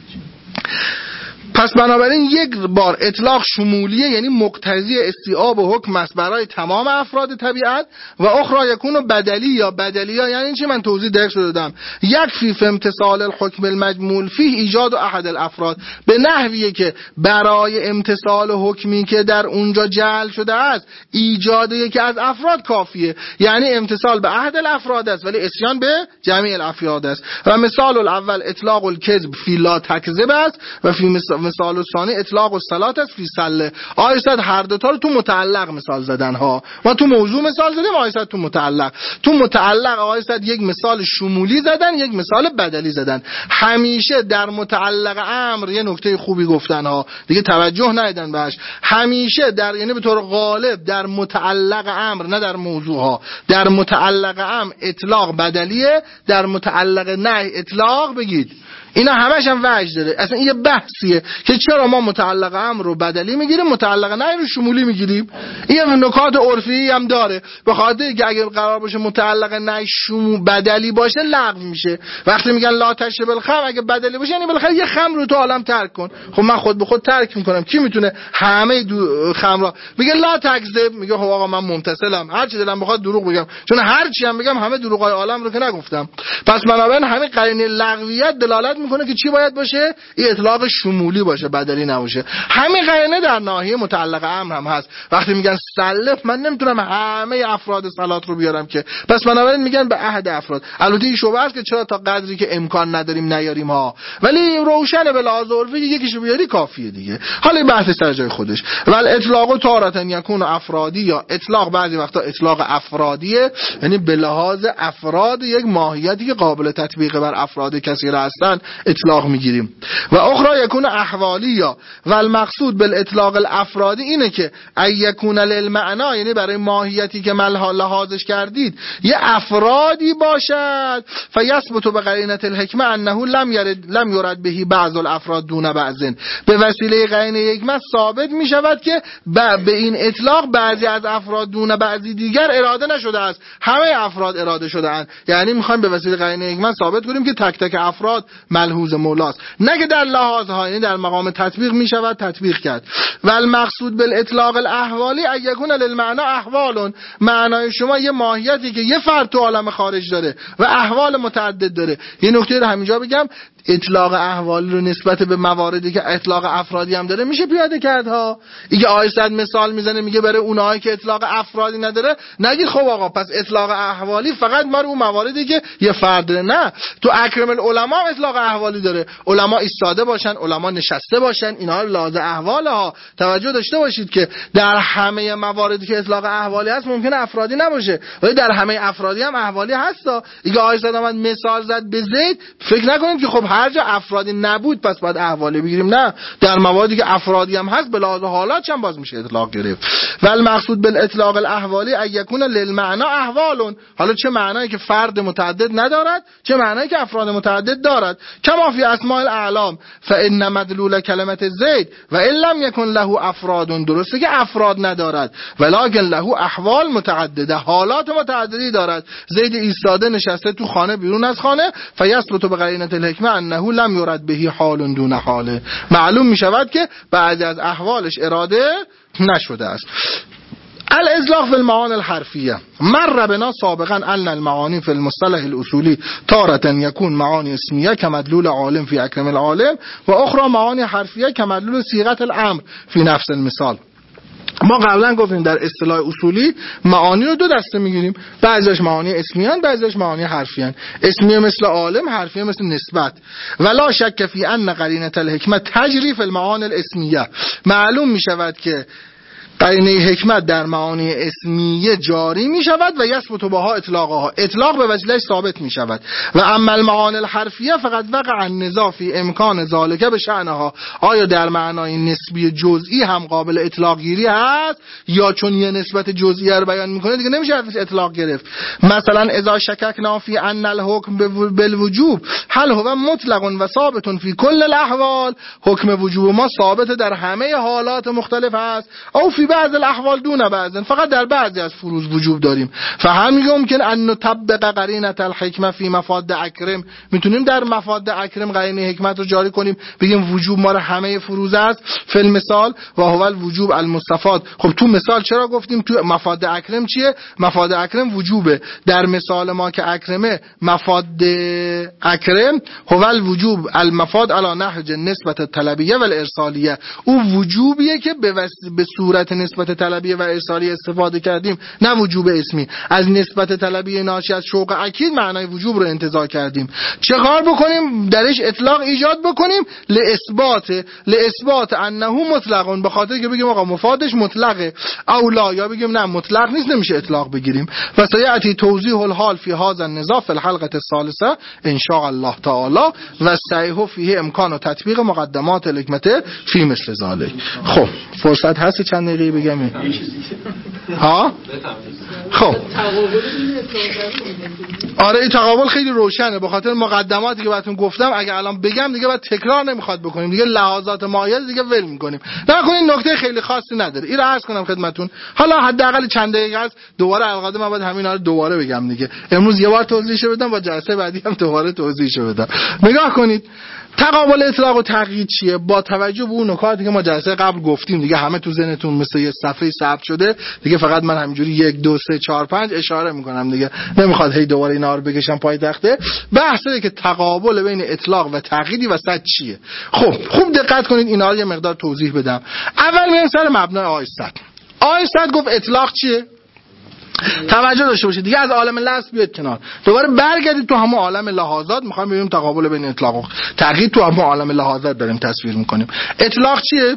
پس بنابراین یک بار اطلاق شمولیه، یعنی مقتضی استیعاب و حکم است برای تمام افراد طبیعت، و اخرى یکون بدلی یا بدلیه. یعنی چی؟ من توضیح دقیق دادم. یک فی امتصال الحکم المجمول فی ایجاد احد الافراد، به نحویه که برای امتصال حکمی که در اونجا جعل شده است ایجاد یکی از افراد کافیه. یعنی امتصال به احد الافراد است ولی اسیان به جمیع الافراد است. و مثال الاول اطلاق الکذب فی لا تکذب است، و فی مثال ثانی اطلاق الصلات است فی صله. آیسد هر دو تا رو تو متعلق مثال زدن ها. ما تو موضوع مثال زدیم، آیسد تو متعلق. تو متعلق آیسد یک مثال شمولی زدن، یک مثال بدلی زدن. همیشه در متعلق امر یه نکته خوبی گفتن ها، دیگه توجه ندیدن بهش. همیشه در، یعنی به طور غالب در متعلق امر، نه در موضوع ها، در متعلق امر اطلاق بدلیه، در متعلق نهی اطلاق بگید. اینا همش هم وجه داره. اصلا این یه بحثیه که چرا ما متعلق امر رو بدلی میگیریم، متعلق نهی رو شمولی میگیریم. این نکات عرفی هم داره، به خاطر که اگر قرار باشه متعلق نهی بدلی باشه لغو میشه. وقتی میگن لا تشرب الخمر، اگه بدلی باشه یعنی بالاخره یه خمر رو تو عالم ترک کن. خب من خود به خود ترک میکنم، کی میتونه همه خمرا؟ میگه لا تکذب، میگه خب آقا من ممتثلم، هر چی دلم بخواد دروغ بگم، چون هر چی هم بگم همه دروغای عالم رو که نگفتم. پس بنابراین همین قرینه لغویت دلالت میکنه که چی باید باشه؟ این اطلاق شمولی باشه، بدلی نباشه. همین قرینه در ناحیه متعلق امر هم هست. وقتی میگن سلف، من نمیتونم همه افراد صلات رو بیارم که، پس بنابراین میگن به عهد افراد. البته این شبهه است که چرا تا قدری که امکان نداریم نیاریم ها، ولی روشن به لحاظ عرفی یکیشو بیاری کافیه دیگه. حالا این بحث سر جای خودش. ول اطلاق تارة یکون افرادی، یا اطلاق بعضی وقتا اطلاق افرادیه، یعنی به لحاظ افراد یک ماهیتی که قابل تطبیق بر افراد کثیره هستن اطلاق میگیریم. و اخرى یکون احوالی، یا و المقصود بالاطلاق الافرادی اینه که ای یکون للمعنا، یعنی برای ماهیتی که لحاظش کردید یه افرادی باشد، فیثبت بقرینه الحکمه انه لم یرد بهی بعض الافراد دون بعض، به وسیله قرینه حکمت ثابت میشود که به این اطلاق بعضی از افراد دون بعضی دیگر اراده نشده است، همه افراد اراده شده اند. یعنی میخوایم به وسیله قرینه حکمت ثابت کنیم که تک تک افراد ملحوظ مولاست، نه که در لحاظ ها، یعنی در مقام تطبیق میشود تطبیق کرد. و المقصود بالاطلاق الاحوالی ای یکون للمعنا احوالون، معنای شما یه ماهیتی که یه فرد تو عالم خارج داره و احوال متعدد داره. یه نکته رو همینجا بگم، اطلاق احوالی رو نسبت به مواردی که اطلاق افرادی هم داره میشه پیاده کرد ها. اینکه آیسد مثال میزنه میگه برای اونایی که اطلاق افرادی نداره نگید خب آقا پس اطلاق احوالی فقط ما رو اون مواردی که یه فرد داره. نه، تو اکرم العلماء اطلاق احوالی داره، علما ایستاده باشن، علما نشسته باشن، اینا لازم احوال ها. توجه داشته باشید که در همه مواردی که اطلاق احوالی هست ممکنه افرادی نباشه، ولی در همه افرادی هم احوالی هستا. دیگه آقای صد آمد مثال زد به زید، فکر نکنید که خب هر جا افرادی نبود پس باید احوالی بگیریم. نه، در مواردی که افرادی هم هست به لحاظ حالات هم باز میشه اطلاق گرفت. ولی مقصود بالاطلاق الاحوالی ان یکون للمعنا احوال. حالا چه معنایی که فرد متعدد ندارد، چه معنایی که افراد متعدد دارد. کما فی اسماء الاعلام فان مدلول کلمه زید و ان لم یکن له افراد. درسته که افراد ندارد ولکن له احوال متعدده، حالات متعددی دارد. زید ایستاده نشسته تو خانه، بیرون از خانه، فیثبت بقرینه الحکمه انه لم یرد به حال دون حاله. معلوم می شود که بعضی از احوالش اراده نشده است. الاطلاق فی المعانی الحرفیه مر بنا سابقا ان المعانی فی المصطلح الاصولی تارة یکون معانی اسمیه کمدلول عالم فی اکرم العالم و اخرى معانی حرفیه کمدلول صیغه الامر فی نفس المثال. ما قبلا گفتیم در اصطلاح اصولی معانی رو دو دسته میگیریم، بعضیش معانی اسمیان، بعضیش معانی حرفیان. اسمیه مثل عالم، حرفیه مثل نسبت. ولا شک فی ان قرینه الحکمه تجری فی المعانی الاسمیه. معلوم میشود که قرینه حکمت در معانی اسمیه جاری می شود و یثبت بها اطلاقها، اطلاق به وجهش ثابت می شود. و اما المعانی الحرفیه فقط وقع النزاع فی امکان ذالک به شأنها. آیا در معنای نسبی جزئی هم قابل اطلاق گیری هست یا چون یه نسبت جزئی رو بیان میکنه دیگه نمیشه ازش اطلاق گرفت. مثلا اذا شککنا فی ان الحکم بالوجوب هل هو مطلق و ثابت فی کل الاحوال. حکم وجوب ما ثابت در همه حالات مختلف است او فی بعض الاحوال دون بعض، فقط در بعضی از فروض وجوب داریم. فهم ممکن ان نطبق قرینه الحکمه فی مفاد اکرم. میتونیم در مفاد اکرم قرینه حکمت رو جاری کنیم، بگیم وجوب ما همه فروض است فی المثال و هو الوجوب المستفاد. خب تو مثال چرا گفتیم تو مفاد اکرم چیه؟ مفاد اکرم وجوبه. در مثال ما که اکرمه مفاد اکرم هو الوجوب المفاد علی نهج نسبت طلبیه و الارسالیه. او وجوبیه که به صورت نسبت طلبیه و ارسالی استفاده کردیم، نه وجوب اسمی. از نسبت طلبیه ناشی از شوق اکید معنای وجوب رو انتزاع کردیم. چه کار بکنیم؟ درش اطلاق ایجاد بکنیم لاثبات انه مطلق، به خاطر که بگیم آقا مفادش مطلقه، او لا، یا بگیم نه مطلق نیست نمیشه اطلاق بگیریم. و سیاتی توضیح الحال فی هذا النزاع فی الحلقه الثالثه ان شاء الله تعالی و صحیح فیه امکان و تطبیق مقدمات الحکمت فی مثل ذلک. خب فرصت هست چند دقیقه بگم ها؟ خب آره این تقابل خیلی روشنه به خاطر مقدماتی که براتون گفتم. اگه الان بگم دیگه بعد تکرار نمیخواد بکنیم، دیگه لحاظات مایه دیگه ول میکنیم. نکنین نکته خیلی خاصی نداره. این رو عرض کنم خدمتتون. حالا حداقل چند دقیقه است دوباره القاده من باید همینا رو دوباره بگم دیگه. امروز یه بار توضیحش بدم، با جلسه بعدی هم دوباره توضیحش بدم. نگاه کنید تقابل اطلاق و تقیید چیه؟ با توجه به اون نکاتی که ما جلسه قبل گفتیم دیگه همه تو ذهنتون مثل یه صفحه ثبت شده دیگه، فقط من همینجوری 1 2 3 4 5 اشاره میکنم دیگه، نمیخواد هی دوباره اینا رو بکشم پای تخته. بحثه که تقابل بین اطلاق و تقییدی وسط چیه. خب خوب دقت کنید اینا رو یه مقدار توضیح بدم. اول میریم سر مبنای آیه 100. آیه 100 گفت اطلاق چیه؟ توجه داشته باشید دیگه، از عالم لفظ بیاد کنار، دوباره برگردید تو همون عالم لحاظات. میخوایم ببینیم تقابل بین اطلاق و تقیید تو همون عالم لحاظات داریم تصویر میکنیم. اطلاق چیه؟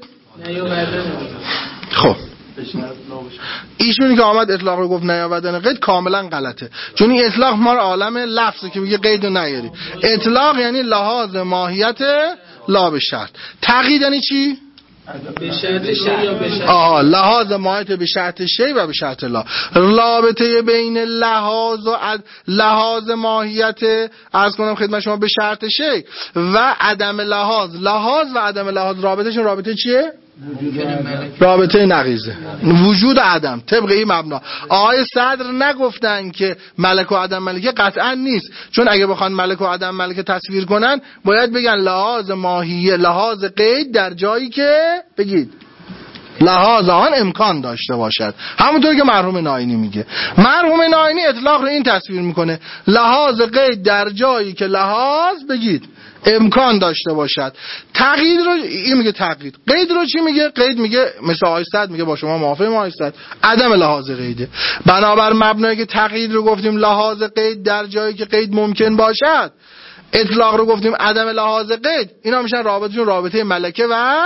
خب ایشونی که آمد اطلاق رو گفت نیاوردن قید کاملا غلطه، چون این اطلاق ما عالم لفظه که میگه قید رو نیاری. اطلاق یعنی لحاظ ماهیت لا به شرط. تقیید یعنی چی؟ به شرط شی یا به شرط لحاظ ماهیت به شرط شی و به شرط لا. رابطه بین لحاظ ماهیت عرض کنم خدمت شما به شرط شی و عدم لحاظ و عدم لحاظ رابطهشون رابطه چیه؟ رابطه نقیضه، وجود عدم. طبق این مبنا آقای صدر نگفتن که ملک و عدم ملکه قطعا نیست، چون اگه بخوان ملک و عدم ملکه تصویر کنن باید بگن لحاظ ماهیه لحاظ قید در جایی که بگید لحاظ آن امکان داشته باشد. همونطور که مرحوم ناینی میگه. مرحوم ناینی اطلاق رو این تصویر میکنه لحاظ قید در جایی که لحاظ بگید امکان داشته باشد. تقیید رو این میگه تقیید. قید رو چی میگه؟ قید میگه مثل آیستاد میگه با شما موافقم آیستاد عدم لحاظ قیده. بنابر مبنایی که تقیید رو گفتیم لحاظ قید در جایی که قید ممکن باشد، اطلاق رو گفتیم عدم لحاظ قید، اینا میشن رابطهشون رابطه ملکه و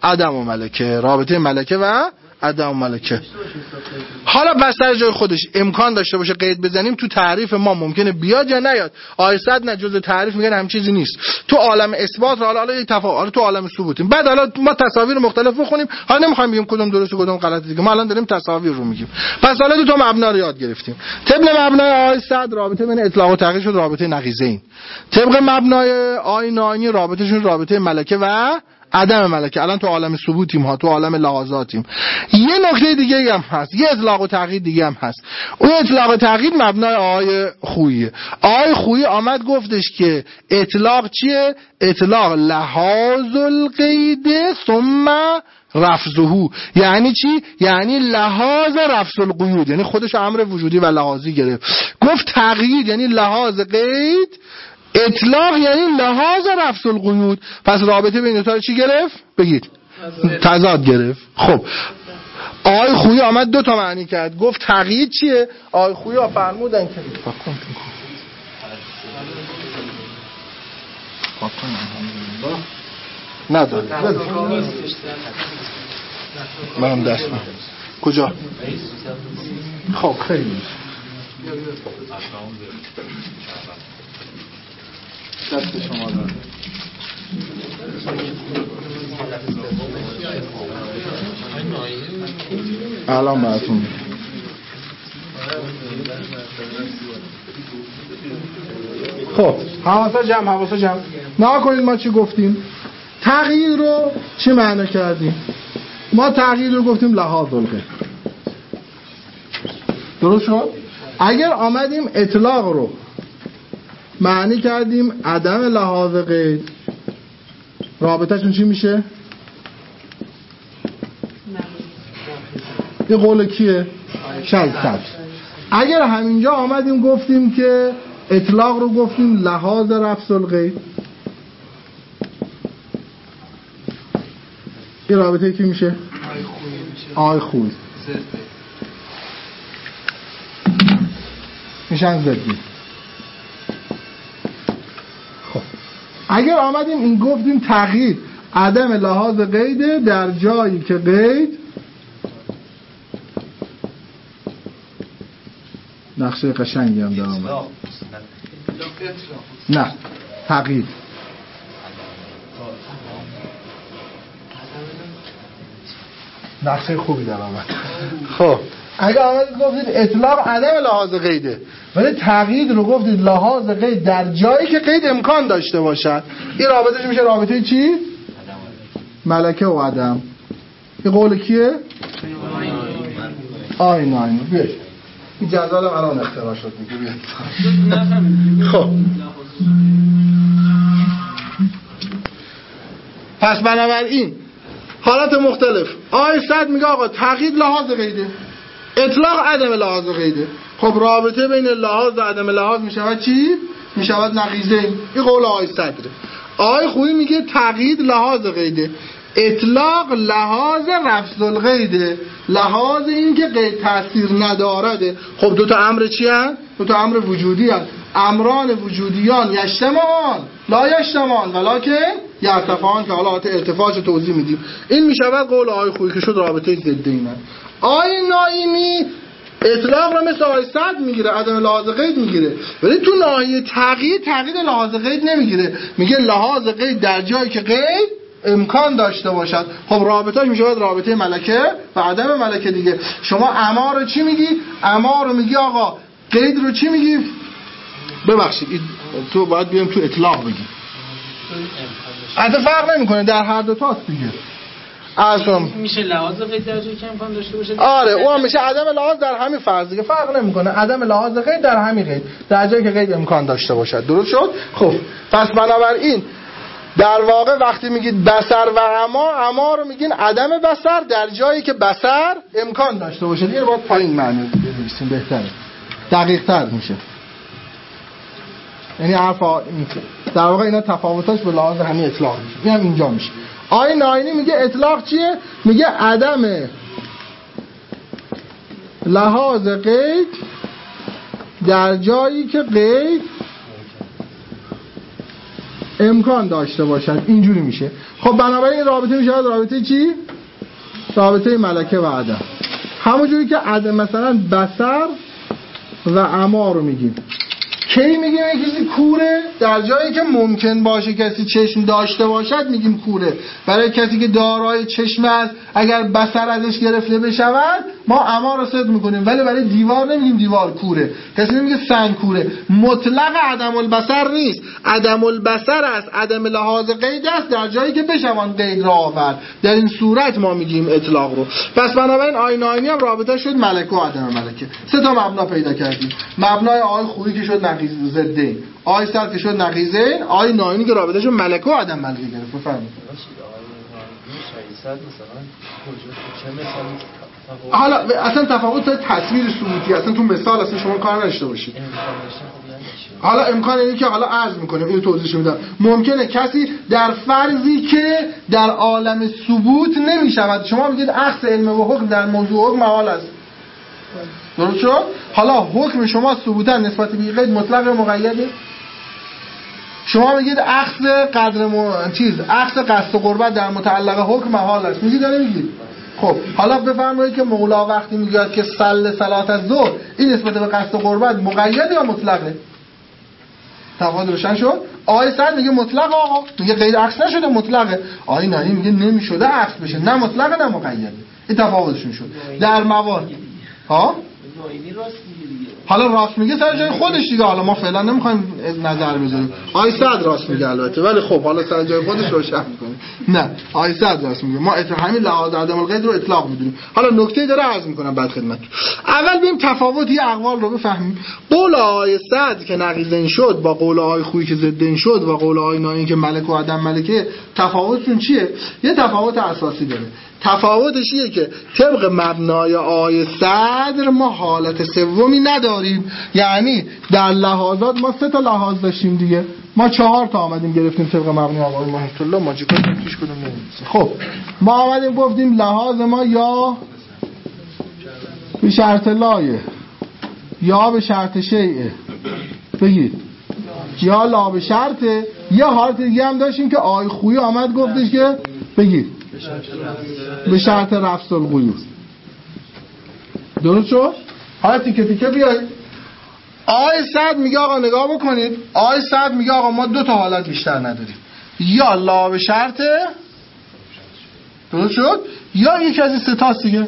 عدم و ملکه، رابطه ملکه و عدم و ملکه. حالا بستر جای خودش امکان داشته باشه قید بزنیم، تو تعریف ما ممکنه بیاد یا نیاد. آیسد نه جزء تعریف میگن هم چیزی نیست. تو عالم اثبات حالا یک تفاوت، تو عالم ثبوتیم. بعد حالا ما تصاویر مختلف بخونیم، حالا نمیخوایم بگیم کدوم درسته کدوم غلطه دیگه، ما الان داریم تصاویر رو میگیم. پس حالا دو تا مبنا رو یاد گرفتیم. طبق مبنای آیسد رابطه بین اطلاق و تغییر شد رابطه نقیضین. طبق مبنای آینانی رابطهشون رابطه ملکه و عدم ملکه. الان تو عالم ثبوتیم ها، تو عالم لحاظاتیم. یه نکته دیگه هم هست، یه اطلاق و تغییر دیگه هم هست. اون اطلاق و تغییر مبنای آقای خوییه. آقای خویی آمد گفتش که اطلاق چیه؟ اطلاق لحاظ القید ثم رفضه. یعنی چی؟ یعنی لحاظ رفض القیود، یعنی خودش امر وجودی و لحاظی گرفت. گفت تغییر یعنی لحاظ قید، اطلاق یعنی لحاظ رفض القیود. پس رابطه بین دوتا رو چی گرفت؟ بگید. تضاد گرفت. خب آقای خویی آمد دو تا معنی کرد. گفت تغییر چیه؟ آقای خویی فرمودن که نداره منم دست من کجا؟ خب خیلی دست شما دارم. الان براتون خب حواسا جمع نه کنید. ما چی گفتیم؟ تغییر رو چی معنی کردیم؟ ما تغییر رو گفتیم لحاظ القید. درست شد؟ اگر آمدیم اطلاق رو معنی کردیم عدم لحاظ قید، رابطهشون چی میشه؟ این قول کیه؟ شایسته. اگر همینجا آمدیم گفتیم که اطلاق رو گفتیم لحاظ رفض القید، این رابطه کی میشه؟ آی خوی میشن زدی. خب اگر آمدیم این گفتیم تغییر عدم لحاظ قیده در جایی که قید نقشه قشنگی هم در آمد. نه تغییر نقشه خوبی در آمد. خب اگر آمدید گفتید اطلاق عدم لحاظ قیده، ولی تغییر رو گفتید لحاظ قید در جایی که قید امکان داشته باشد، این رابطهش میشه رابطه چی؟ ملکه و عدم. این قول کیه؟ آینانی. بیاید این جزالم الان اختراع شد دیگه. بیاید. خب پس بنابراین حالت مختلف. آیسد میگه آقا تغییر لحاظ قیده، اطلاق عدم لحاظ قیده. خب رابطه بین لحاظ و عدم لحاظ میشود چی؟ میشود نقیضین. این قول آیسد. آی خویی میگه تغییر لحاظ قیده، اطلاق لحاظ رفض القیده، لحاظ این که قید تاثیر ندارده. خب دو تا امر چی هست؟ دو تا امر وجودی هست. امران وجودیان یجتمعان لا یجتمعان ولکن یرتفعان، که حالا ارتفاعش توضیح میدیم. این میشود قول آی خویی که شد رابطه ضد اینه. آی ناینی اطلاق رو مثل آیسد میگیره، عدم لحاظ قید میگیره، ولی تو ناحیه تغییر لحاظ قید نمیگیره. میگه لحاظ قید در جایی که قید امکان داشته باشد. خب رابطه‌اش میشه رابطه ملکه و عدم ملکه دیگه. شما اما رو چی میگی؟ اما رو میگی آقا، قید رو چی میگی؟ ببخشید تو باید بیام تو اطلاق بگی. اصلا فرق نمیکنه، در هر دو تاست دیگه. اصلا میشه لحاظ قید در جایی که امکان داشته باشه. آره اون میشه عدم لحاظ در همین فرض دیگه، فرق نمیکنه. عدم لحاظ قید در همین قید، در جایی که قید امکان داشته باشد. درست شد؟ خب پس بنابراین در واقع وقتی میگید بصر و اما رو میگین عدم بصر در جایی که بصر امکان داشته باشه. دیگه باید پایین معنی بنویسیم، بهتره، دقیق تر میشه. یعنی در واقع اینا تفاوتاش به لحاظ همین اطلاق میشه. این هم اینجا میشه. آیین ناینی میگه اطلاق چیه؟ میگه عدم لحاظ قید در جایی که قید امکان داشته باشد. اینجوری میشه. خب بنابراین این رابطه میشه رابطه چی؟ رابطه ملکه و عدم. همونجوری که عدم مثلا بصر و عما رو میگیم. کی میگیم یک چیزی کوره؟ در جایی که ممکن باشه کسی چشم داشته باشد میگیم کوره. برای کسی که دارای چشم است اگر بصر ازش گرفته بشود ما عما رو صدق میکنیم، ولی برای دیوار نمیگیم دیوار کوره. کسی نمیگه سنگ کوره. مطلق عدم البصر نیست، عدم البصر است، عدم لحاظ قید است در جایی که بشوان قید را آورد. در این صورت ما میگیم اطلاق رو. پس بنابراین آیین آیینی هم رابطه شد ملکه و عدم ملکه. سه تا مبنا پیدا کردیم. مبنای آی خویی که شد نقیض ضدین، آی صد که شد نقیضین، آی آیینی که رابطه شد ملکه و عدم ملکه گرفت. بفرمایید. حالا اصلا تفاوت تصویر ثبوتی اصلا تو مثال اصلا شما کار نداشته باشید. حالا امکان اینه که حالا عرض میکنیم اینو توضیحش میدم. ممکنه کسی در فرضی که در عالم ثبوت نمیشود، شما میگید اخذ علم و حکم در موضوع حکم محال است، درست شد؟ حالا حکم شما ثبوتا نسبت به قید مطلق و مقیده. شما میگید اخذ اخذ قصد قربت در متعلق حکم محال است، میگید یا نمیگید؟ خب حالا بفرمایید که مولا وقتی میگه که صلات الظهر این نسبت به قصد قربت مقید یا مطلقه؟ تفاوت روشن شد؟ آیه صد میگه مطلق، آقا میگه غیر عکس نشده مطلقه. آیه نانی میگه نمیشده عکس بشه، نه مطلقه نه مقیده. این تفاوتشون شد در موارد. ها حالا راست میگه سر جای خودش دیگه، حالا ما فعلا نمیخوایم نظر بذاریم. آیه صد راست میگه البته، ولی خب حالا سر جای خودش روشن میکنه. نه آیه صد راست میگه، ما همین لحاظ عدم القید رو اطلاق میدونیم. حالا نکته داره عرض میکنم بعد خدمتتون. اول بریم تفاوت این اقوال رو بفهمیم. قول آیه صد که نقیضین شد با قول آیه خویی که ضدین شد و قول آیه نانی که ملک و عدم ملکه تفاوتشون چیه؟ یه تفاوت اساسی داره. تفاوتش اینه که طبق مبنای آیه صدر ما حالت سومی نداریم. یعنی در لحاظات ما 3 تا لحاظ داشتیم دیگه، ما 4 تا آمدیم گرفتیم طبق مبنای آقای محمد الله ماجیکا پیش کدوم نمی‌رسه. خب ما آمدیم گفتیم لحاظ ما یا به شرط لایه یا به شرط شیعه، بگید یا لا به شرطه. یا حالت دیگه هم داشتیم که آیه خویی آمد گفتش که بگید به شرط رفض القیود. درست شد؟ حالا تیکه تیکه بیایید. آیه صد میگه آقا نگاه بکنید، آیه صد میگه آقا ما 2 تا حالت بیشتر نداریم، یا لا به شرطه، درست شد، یا یکی از این 3 تاست دیگه.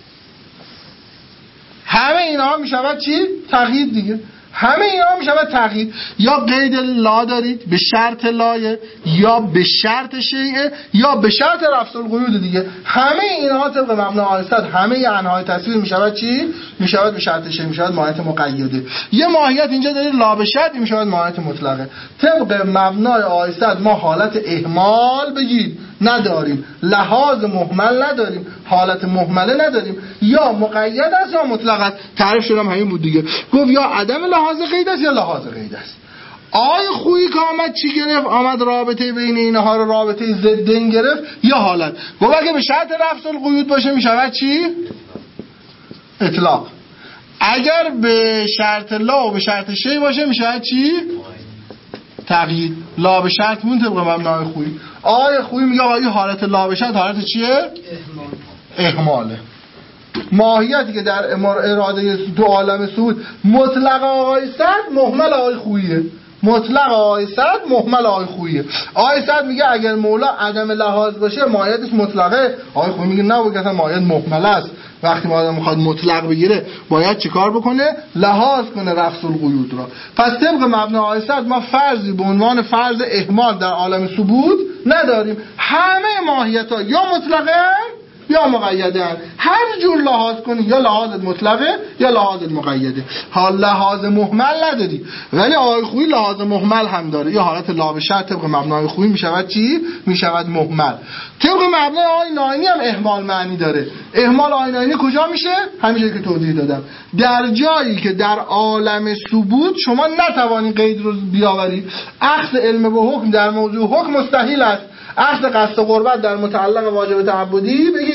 همه اینا میشود چی؟ تقیید دیگه. همه اینا میشود تقیید. یا قید لا دارید به شرط لایه، یا به شرط شیعه، یا به شرط رفض القیود دیگه. همه اینها طبق مبنای آیه صد همه انواع تصویر میشود چی؟ میشود به شرط شیعه، میشود ماهیت مقیده. یه ماهیت اینجا دارید لا به شرط، میشود ماهیت مطلقه. طبق مبنای آیه صد ما حالت اهمال بگید نداریم، لحاظ محمل نداریم، حالت محمله نداریم، یا مقید است یا مطلق است. تعریف شدم همین بود دیگه. گفت یا عدم لحاظ قید است یا لحاظ قید است. آیه خویی که آمد چی گرفت؟ آمد رابطه بین اینها رو رابطه ضدین گرفت یا حالت. گفت اگه به شرط رفض القیود باشه میشود چی؟ اطلاق. اگر به شرط لا و به شرط شی باشه میشود چی؟ تقیید. لا به شرط مون طبق مبنای خویی. آیه خویی میگه آیه حالت لا به شرط حالت چیه؟ اهماله. ماهیتی که در اراده دو عالم سود مطلق آیه صد مهمل آیه خوییه. مطلق آیه صد مهمل آیه خوییه. آیه صد میگه اگر مولا عدم لحاظ باشه ماهیتش مطلقه، آیه خویی میگه نه بگه اصلا ماهیت مهمل است. وقتی ما آدم میخواد مطلق بگیره باید چیکار بکنه؟ لحاظ کنه رفض القیود را. پس طبق مبنای آیه صد ما فرضی به عنوان فرض اهمال در عالم ثبوت نداریم. همه ماهیت‌ها یا مطلقه یا مقیده، هر جور لحاظ کنی یا لحاظ مطلقه یا لحاظ مقیده. حال لحاظ محمل نداری، ولی آیه خویی لحاظ محمل هم داره. یا حالت لا به شرط طبق مبنای خویی میشود چی؟ میشود محمل. طبق مبنای آیه ناینی هم اهمال معنی داره. اهمال آیه ناینی کجا میشه؟ همینجوری که توضیح دادم، در جایی که در عالم ثبوت شما نتوانید قید رو بیاورید. اخذ علم به حکم در موضوع حکم مستحیل است. اخذ قصد قربت در متعلق واجب تعبدی بگید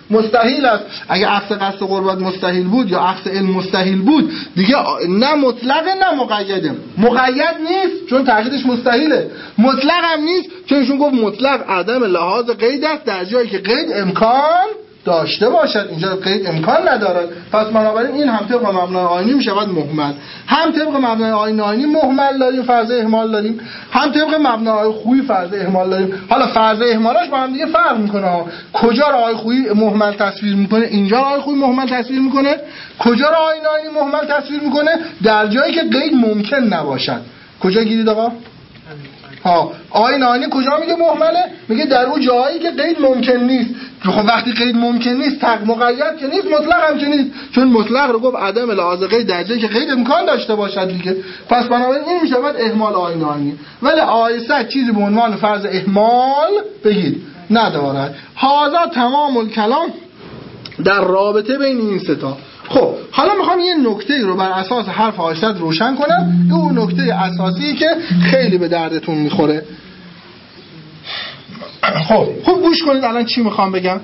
مستحیل است. اگه عکس قصد قربت مستحیل بود یا عکس علم مستحیل بود دیگه نه مطلقه نه مقیده. مقید نیست چون تقییدش مستحیله، مطلق هم نیست چون ایشون گفت مطلق عدم لحاظ قید است در جایی که قید امکان داشته باشد. اینجا قید امکان ندارد، پس بنابراین این هم طبق مبنای آیینی میشود مهمل. هم طبق مبنای آیینی مهمل داریم، فرض اهمال داریم، هم طبق مبنای خویی فرض اهمال داریم. حالا فرض اهمالاش با هم دیگه فرق میکنه. کجا را آیین خویی مهمل تصویر میکنه؟ اینجا را آیین خویی مهمل تصویر میکنه. کجا را آیین مهمل تصویر میکنه؟ در جایی که قید ممکن نباشد. کجا گیرید آقا؟ آیین آینی کجا میگه مهمله؟ میگه در اون جایی که قید ممکن نیست. خب وقتی قید ممکن نیست مقید که نیست، مطلق هم که نیست، چون مطلق رو گفت عدم لحاظ قید در جایی که قید امکان داشته باشد دیگه. پس بنابراین این میشود اهمال آیین آینی. ولی آیسته چیزی به عنوان فرض اهمال بگید ندارد. هذا تمام الکلام در رابطه بین این سه تا. خب حالا میخوام یه نکته رو بر اساس حرف آیسته روشن کنم. اون نکته اساسی که خیلی به دردتون میخوره. خب خوب گوش کنید الان چی میخوام بگم.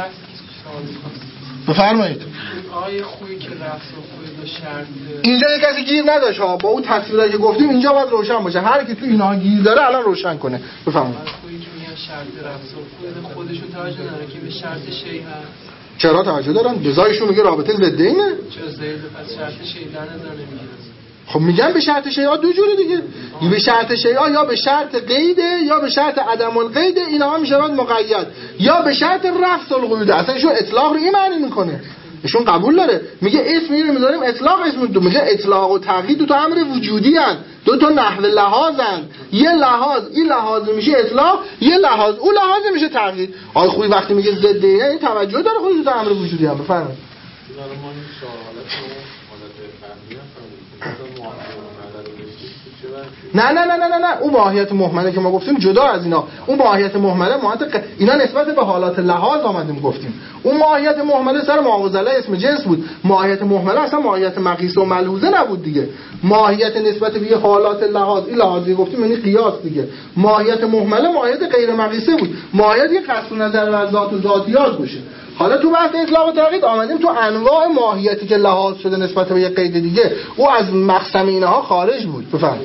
بفرمایید. آیه خویی که رفض و خویی به شرط اینجا یک کسی گیر نداشت ها، با اون تصویرایی که گفتیم اینجا باید روشن باشه. هر کی تو اینا گیر داره الان روشن کنه. بفرمایید. خویی که میگن شرط رفض و خویی خودشون توجه نداره که به شرط شیء هست. چرا توجه دارن؟ بزایشون میگه رابطه ضدینه. چرا ضد؟ پس شرط شیء در نظر نمیگیره. خب میگن به شرط شیء دو جوره دیگه. به شرط شیء یا به شرط قیده یا به شرط عدم القید. اینا هم میشود مقید یا به شرط رفض القید. اصلا ایشون اطلاق رو این معنی میکنه. ایشون قبول داره، میگه اسمی رو میذاریم اطلاق، اسم دو میگه اطلاق و تقیید دو تا امر وجودی ان، دو تا نحو لحاظن. یه لحاظ این لحاظ میشه اطلاق، یه لحاظ اون لحاظ میشه تقیید. آقای خویی وقتی میگه ضد این توجه داره خودش دو تا امر وجودی ان. بفرمایید. نه اون ماهیت مهمله که ما گفتیم جدا از اینا. اون ماهیت مهمله اینا نسبت به حالات لحاظ آمدیم گفتیم. اون ماهیت مهمله سر معاوضله اسم جنس بود. ماهیت مهمله اصلا ماهیت مقیس و ملحوظه نبود دیگه. ماهیت نسبت به حالات لحاظ این لحاظی گفتیم یعنی قیاس دیگه. ماهیت مهمله ماهیت غیر مقیسه بود. ماهیت یه قصد نظر و ذات و ذاتیات باشه. حالا تو بحث اطلاق و تقیید آمدیم تو انواع ماهیتی که لحاظ شده نسبت به یک قید دیگه، او از مقسم اینها خارج بود. بفهم.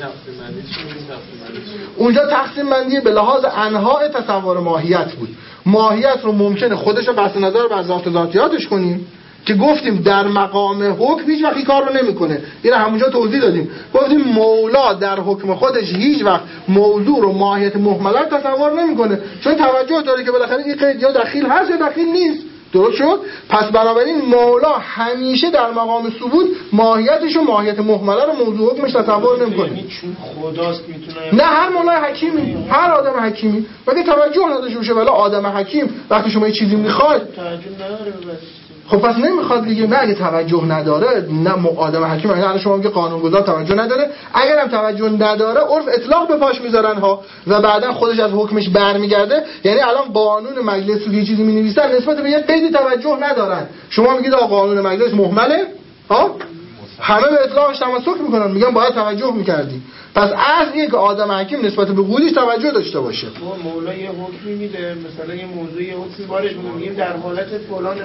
اونجا تقسیم بندی به لحاظ انواع تصور ماهیت بود. ماهیت رو ممکنه خودش رو قصد نظر بر ذات و ذاتیاتش کنیم که گفتیم در مقام حکم هیچ وقت این کار رو نمیکنه. این همونجا توضیح دادیم. گفتیم مولا در حکم خودش هیچ وقت موضوع رو ماهیت مهمله تصور نمیکنه، چون توجه داره که بالاخره این قید یا دخیل هست یا دخیل نیست. درست شد؟ پس بنابراین مولا همیشه در مقام ثبوت ماهیتش و ماهیت مهمله رو موضوع حکمش تصور نمیکنه. چون خداست میتونه. نه هر مولای حکیمی، هر آدم حکیمی. وقتی توجه نداشته باشه ولی آدم حکیم وقتی شما یه چیزی میخواید توجه نداره خب پس نمیخواد دیگه. نه اگه توجه نداره نه آدم حکیم. الان شما میگه قانونگذار توجه نداره، اگر هم توجه نداره عرف اطلاق به پاش میذارن ها و بعدا خودش از حکمش برمیگرده. یعنی الان قانون مجلس رو یه چیزی مینویسن نسبت به یه قیدی توجه ندارن. شما میگید آقا قانون مجلس مهمله ها، همه به اطلاقش تمسک میکنن، میگن باید توجه میکردی. پس اصل اینه که آدم حکیم نسبت به قولش توجه داشته باشه. مولا یه حکمی میده، مثلا یه موضوع یه حکمی بارش میگیم در حالت فلان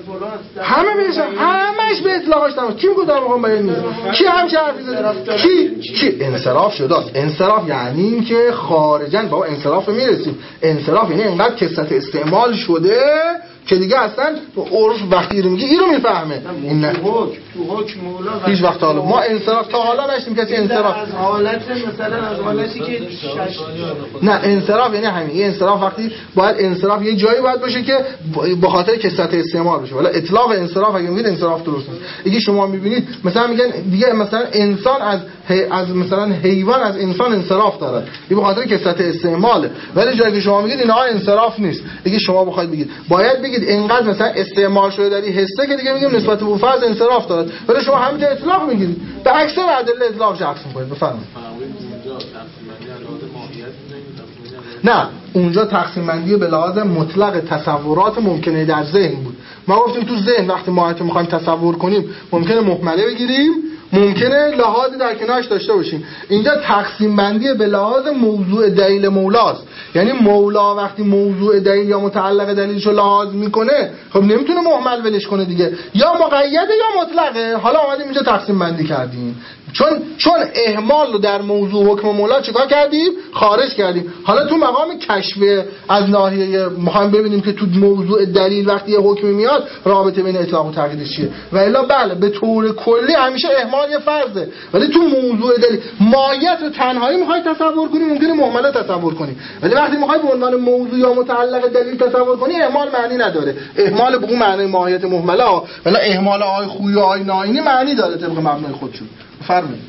همش به اطلاقش تمسک. کی میگه در مقام بیان نیست؟ کی همچه حرفی زده؟ کی انصراف شده است. انصراف یعنی این که خارجن با انصراف میرسیم. انصراف یعنی اینقدر کثرت استعمال شده که دیگه اصلا عرف وقتی رو میگه اینو میفهمه. این نه تو حکم مولا هیچ وقت حالا ما انصراف تا حالا نشیم کسی انصراف از حالت مثلا از حالتی که نه انصراف یعنی همین. این انصراف وقتی باید انصراف یه جایی باید باشه که به خاطر کثرت استعمال بشه. ولی اطلاق انصراف اگه میگید انصراف درست نیست. دیگه شما میبینید مثلا میگن دیگه مثلا انسان از مثلا حیوان از انسان انصراف داره، این به خاطر کثرت استعماله. ولی جایی که شما میگید اینا انصراف نیست. دیگه شما بخواید بگید باید بگید اینقدر مثلا استعمال شده در این حسه که دیگه میگیم نسبت به فرض انصراف داره. ولی شما همین اطلاق میگیرید. به اکثر ادله اطلاق شخص میکنید. بفرمایید. نه اونجا تقسیم بندی به لحاظ مطلق تصورات ممکنه در ذهن بود. ما گفتیم تو ذهن وقتی ما میخوایم تصور کنیم ممکنه مهمله بگیریم، ممکنه لحاظی در کنارش داشته باشیم. اینجا تقسیم بندی به لحاظ موضوع دلیل مولاست. یعنی مولا وقتی موضوع دلیل یا متعلق دلیلشو لحاظ میکنه خب نمیتونه مهمل ولش کنه دیگه، یا مقیده یا مطلقه. حالا اومدیم اینجا تقسیم بندی کردیم، چون اهمال رو در موضوع حکم مولا چیکار کردیم؟ خارج کردیم. حالا تو مقام کشف از ناحیه میخوایم ببینیم که تو موضوع دلیل وقتی یه حکمی میاد رابطه بین اطلاق و تقییدش چیه. و الا بله به طور کلی همیشه اهمال یه فرضه، ولی تو موضوع دلیل ماهیت رو تنهایی میخوای تصور کنی ممکنه مهمله تصور کنی، ولی وقتی میخوای به عنوان موضوع یا متعلق دلیل تصور کنی اهمال معنی نداره. اهمال به اون معنی ماهیت مهمله ها، ولی اهمال آی خویی و آی ناینی معنی داره طبق مبنای خودشون. فرمایید.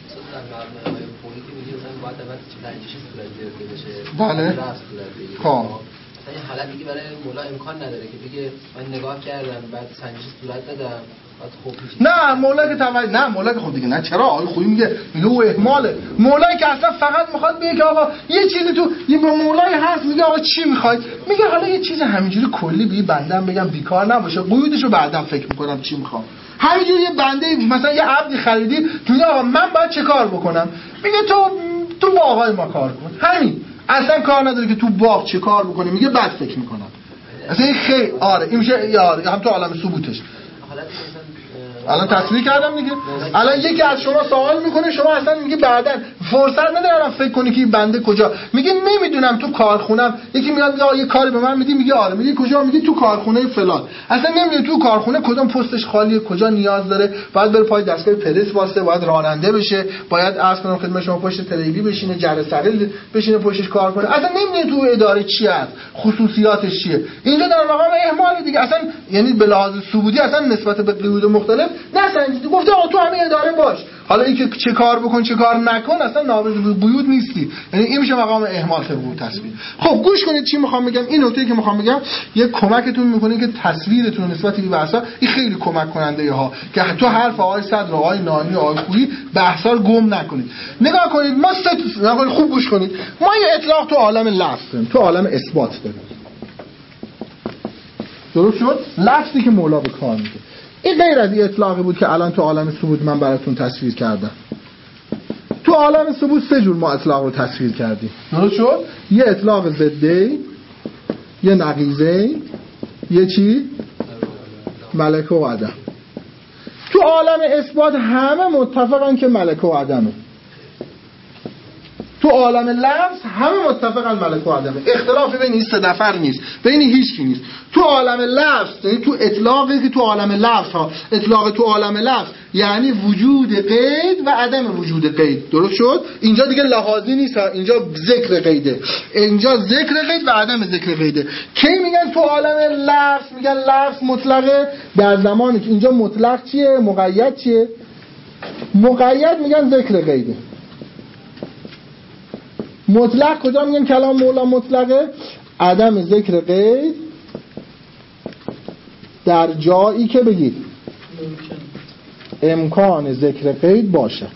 بله. خب این حالت دیگه برای مولا امکان نداره که بگه من نگاه کردم بعد سنجش صورت دادم بعد خوب نه مولا که نه مولا که خب دیگه نه. چرا آقای خویی میگه او اهماله. مولایی که اصلا فقط میخواد بگه که آقا یه چیزی تو یه مولای هست میگه آقا چی میخوای؟ میگه حالا یه چیز همینجوری کلی بی بندم بگم بیکار نباشه، قیودشو بعداً فکر میکنم چی میخوام. همینجوری یه بنده مثلا یه عبدی خریدی تو میگه آقا من باید چه کار بکنم؟ میگه تو با آقای ما کار کن. همین اصلا کار نداره که تو باغ چه کار بکنه، میگه بعد فکر میکنم. اصلا این خیلی آره این میشه یاره هم تو عالم ثبوتش. الان تصویر کردم دیگه. الان یکی از شما سوال میکنه شما اصلا میگه بعداً فرصت ندارم فکر کنی که این بنده کجا. میگه نمیدونم تو کارخونم. یکی میاد میگه یه کاری به من میدی، میگه آره. میگه کجا؟ میگه تو کارخونه فلان. اصلا نمیدونی تو کارخونه کدوم پستش خالیه، کجا نیاز داره، باید بره پای دستگاه پرس واسه، باید راننده بشه، باید عرض کنم خدمت شما پشت تریلی بشینه، جره ثقیل بشینه پشتش کار کنه. اصلا نمیدونی تو اداره چی هست، خصوصیاتش چیه. اینجا در مقام اهمال دیگه. اصلا یعنی به لحاظ ثبوتی اصلا نسبت به قیود مختلف نسنجیدی، گفته آقا تو همین اداره باش. حالا این که چه کار بکن چه کار نکن اصلا نابض قیود نیستی. یعنی این میشه مقام اهمال طبق تصویر. خب گوش کنید چی میخوام بگم. این نکته که میخوام بگم یه کمکتون میکنه که تصویرتون نسبت به بحثا این خیلی کمک کننده ها که تو حرف آقای صدر و آقای نانی و آقای خویی بحثا رو گم نکنید. نگاه کنید ما خوب گوش کنید. ما یه اطلاق تو عالم لفظ داریم، تو عالم اثبات داریم. درست شد؟ لفظی که مولا به کار میگه. این غیر از این اطلاقی بود که الان تو عالم ثبوت من براتون تصویر کردم. تو عالم ثبوت سه جور ما اطلاق رو تصویر کردیم. درست شد؟ یه اطلاق ضدی، یه نقیضه، یه چی؟ ملکه و عدم. تو عالم اثبات همه متفقن که ملکه و عدمه. تو عالم لفظ همه متفقن ملکه و عدمه. اختلافی بین این سه نفر نیست، بین هیچ کی نیست. تو عالم لفظ یعنی تو اطلاقی که تو عالم لفظ ها، اطلاق تو عالم لفظ یعنی وجود قید و عدم وجود قید. درست شد؟ اینجا دیگه لحاظی نیست ها، اینجا ذکر قیده. اینجا ذکر قید و عدم ذکر قیده. کی میگن تو عالم لفظ؟ میگن لفظ مطلقه در زمانی که اینجا مطلق چیه؟ مقید چیه؟ مقید میگن ذکر قیده. مطلق کجا میگن کلام مولا مطلقه؟ عدم ذکر قید در جایی که بگید امکان ذکر قید باشه.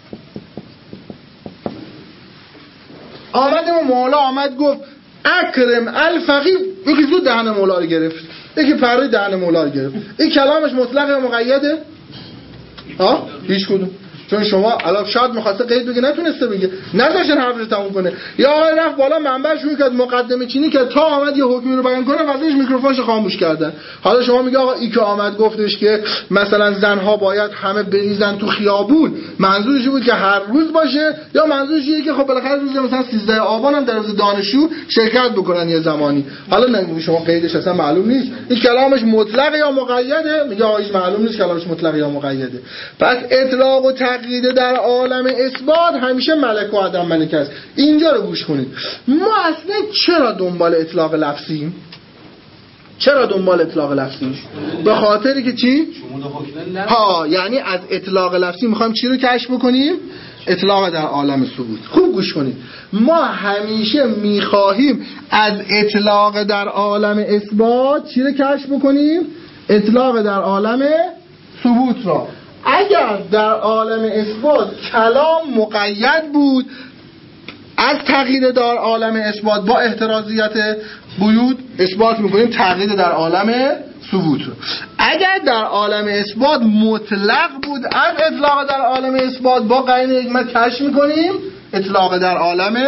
آمدیم و مولا آمد گفت اکرم الفقیر، یکی زود دهن مولا رو گرفت، یکی پرده دهن مولا رو گرفت. این کلامش مطلقه یا مقیده؟ هیچ کدوم. چون شما الان شاید می‌خواسته قید بگه نتونسته بگه، نذاشتن حرفش رو تموم کنه. یا آقای رفت بالا منبع شروع کرد مقدمه چینی که تا آمد یه حکمی رو بیان کنه واسهش میکروفونش خاموش کردن. حالا شما میگه آقا این که آمد گفتش که مثلا زنها باید همه بریزن تو خیابون، منظورش بود که هر روز باشه، یا منظورش اینه که خب بالاخره روز مثلا 13 آبان هم در روز دانشجو شرکت بکنن یه زمانی. حالا نمیگه شما قیدش اصلا معلوم نیست، این کلامش مطلق یا مقیده؟ میگه آقا معلوم نیست کلامش مطلق یا مقیده. پس اطلاق و تقیید در عالم اثبات همیشه ملک و عدم ملک است. اینجا رو گوش کنید. ما اصلا چرا دنبال اطلاق لفظیم؟ چرا دنبال اطلاق لفظیم؟ به خاطری که چی؟ یعنی از اطلاق لفظی میخوایم چی رو کشف بکنیم؟ اطلاق در عالم ثبوت. خوب گوش کنید. ما همیشه میخواهیم از اطلاق در عالم اثبات چی رو کشف بکنیم؟ اطلاق در عالم ثبوت را. اگر در عالم اثبات کلام مقید بود، از تغییر در عالم اثبات با احترازیت قیود اثبات میکنیم تغییر در عالم ثبوت رو. اگر در عالم اثبات مطلق بود، از اطلاق در عالم اثبات با قرینه حکمت کشف میکنیم اطلاق در عالم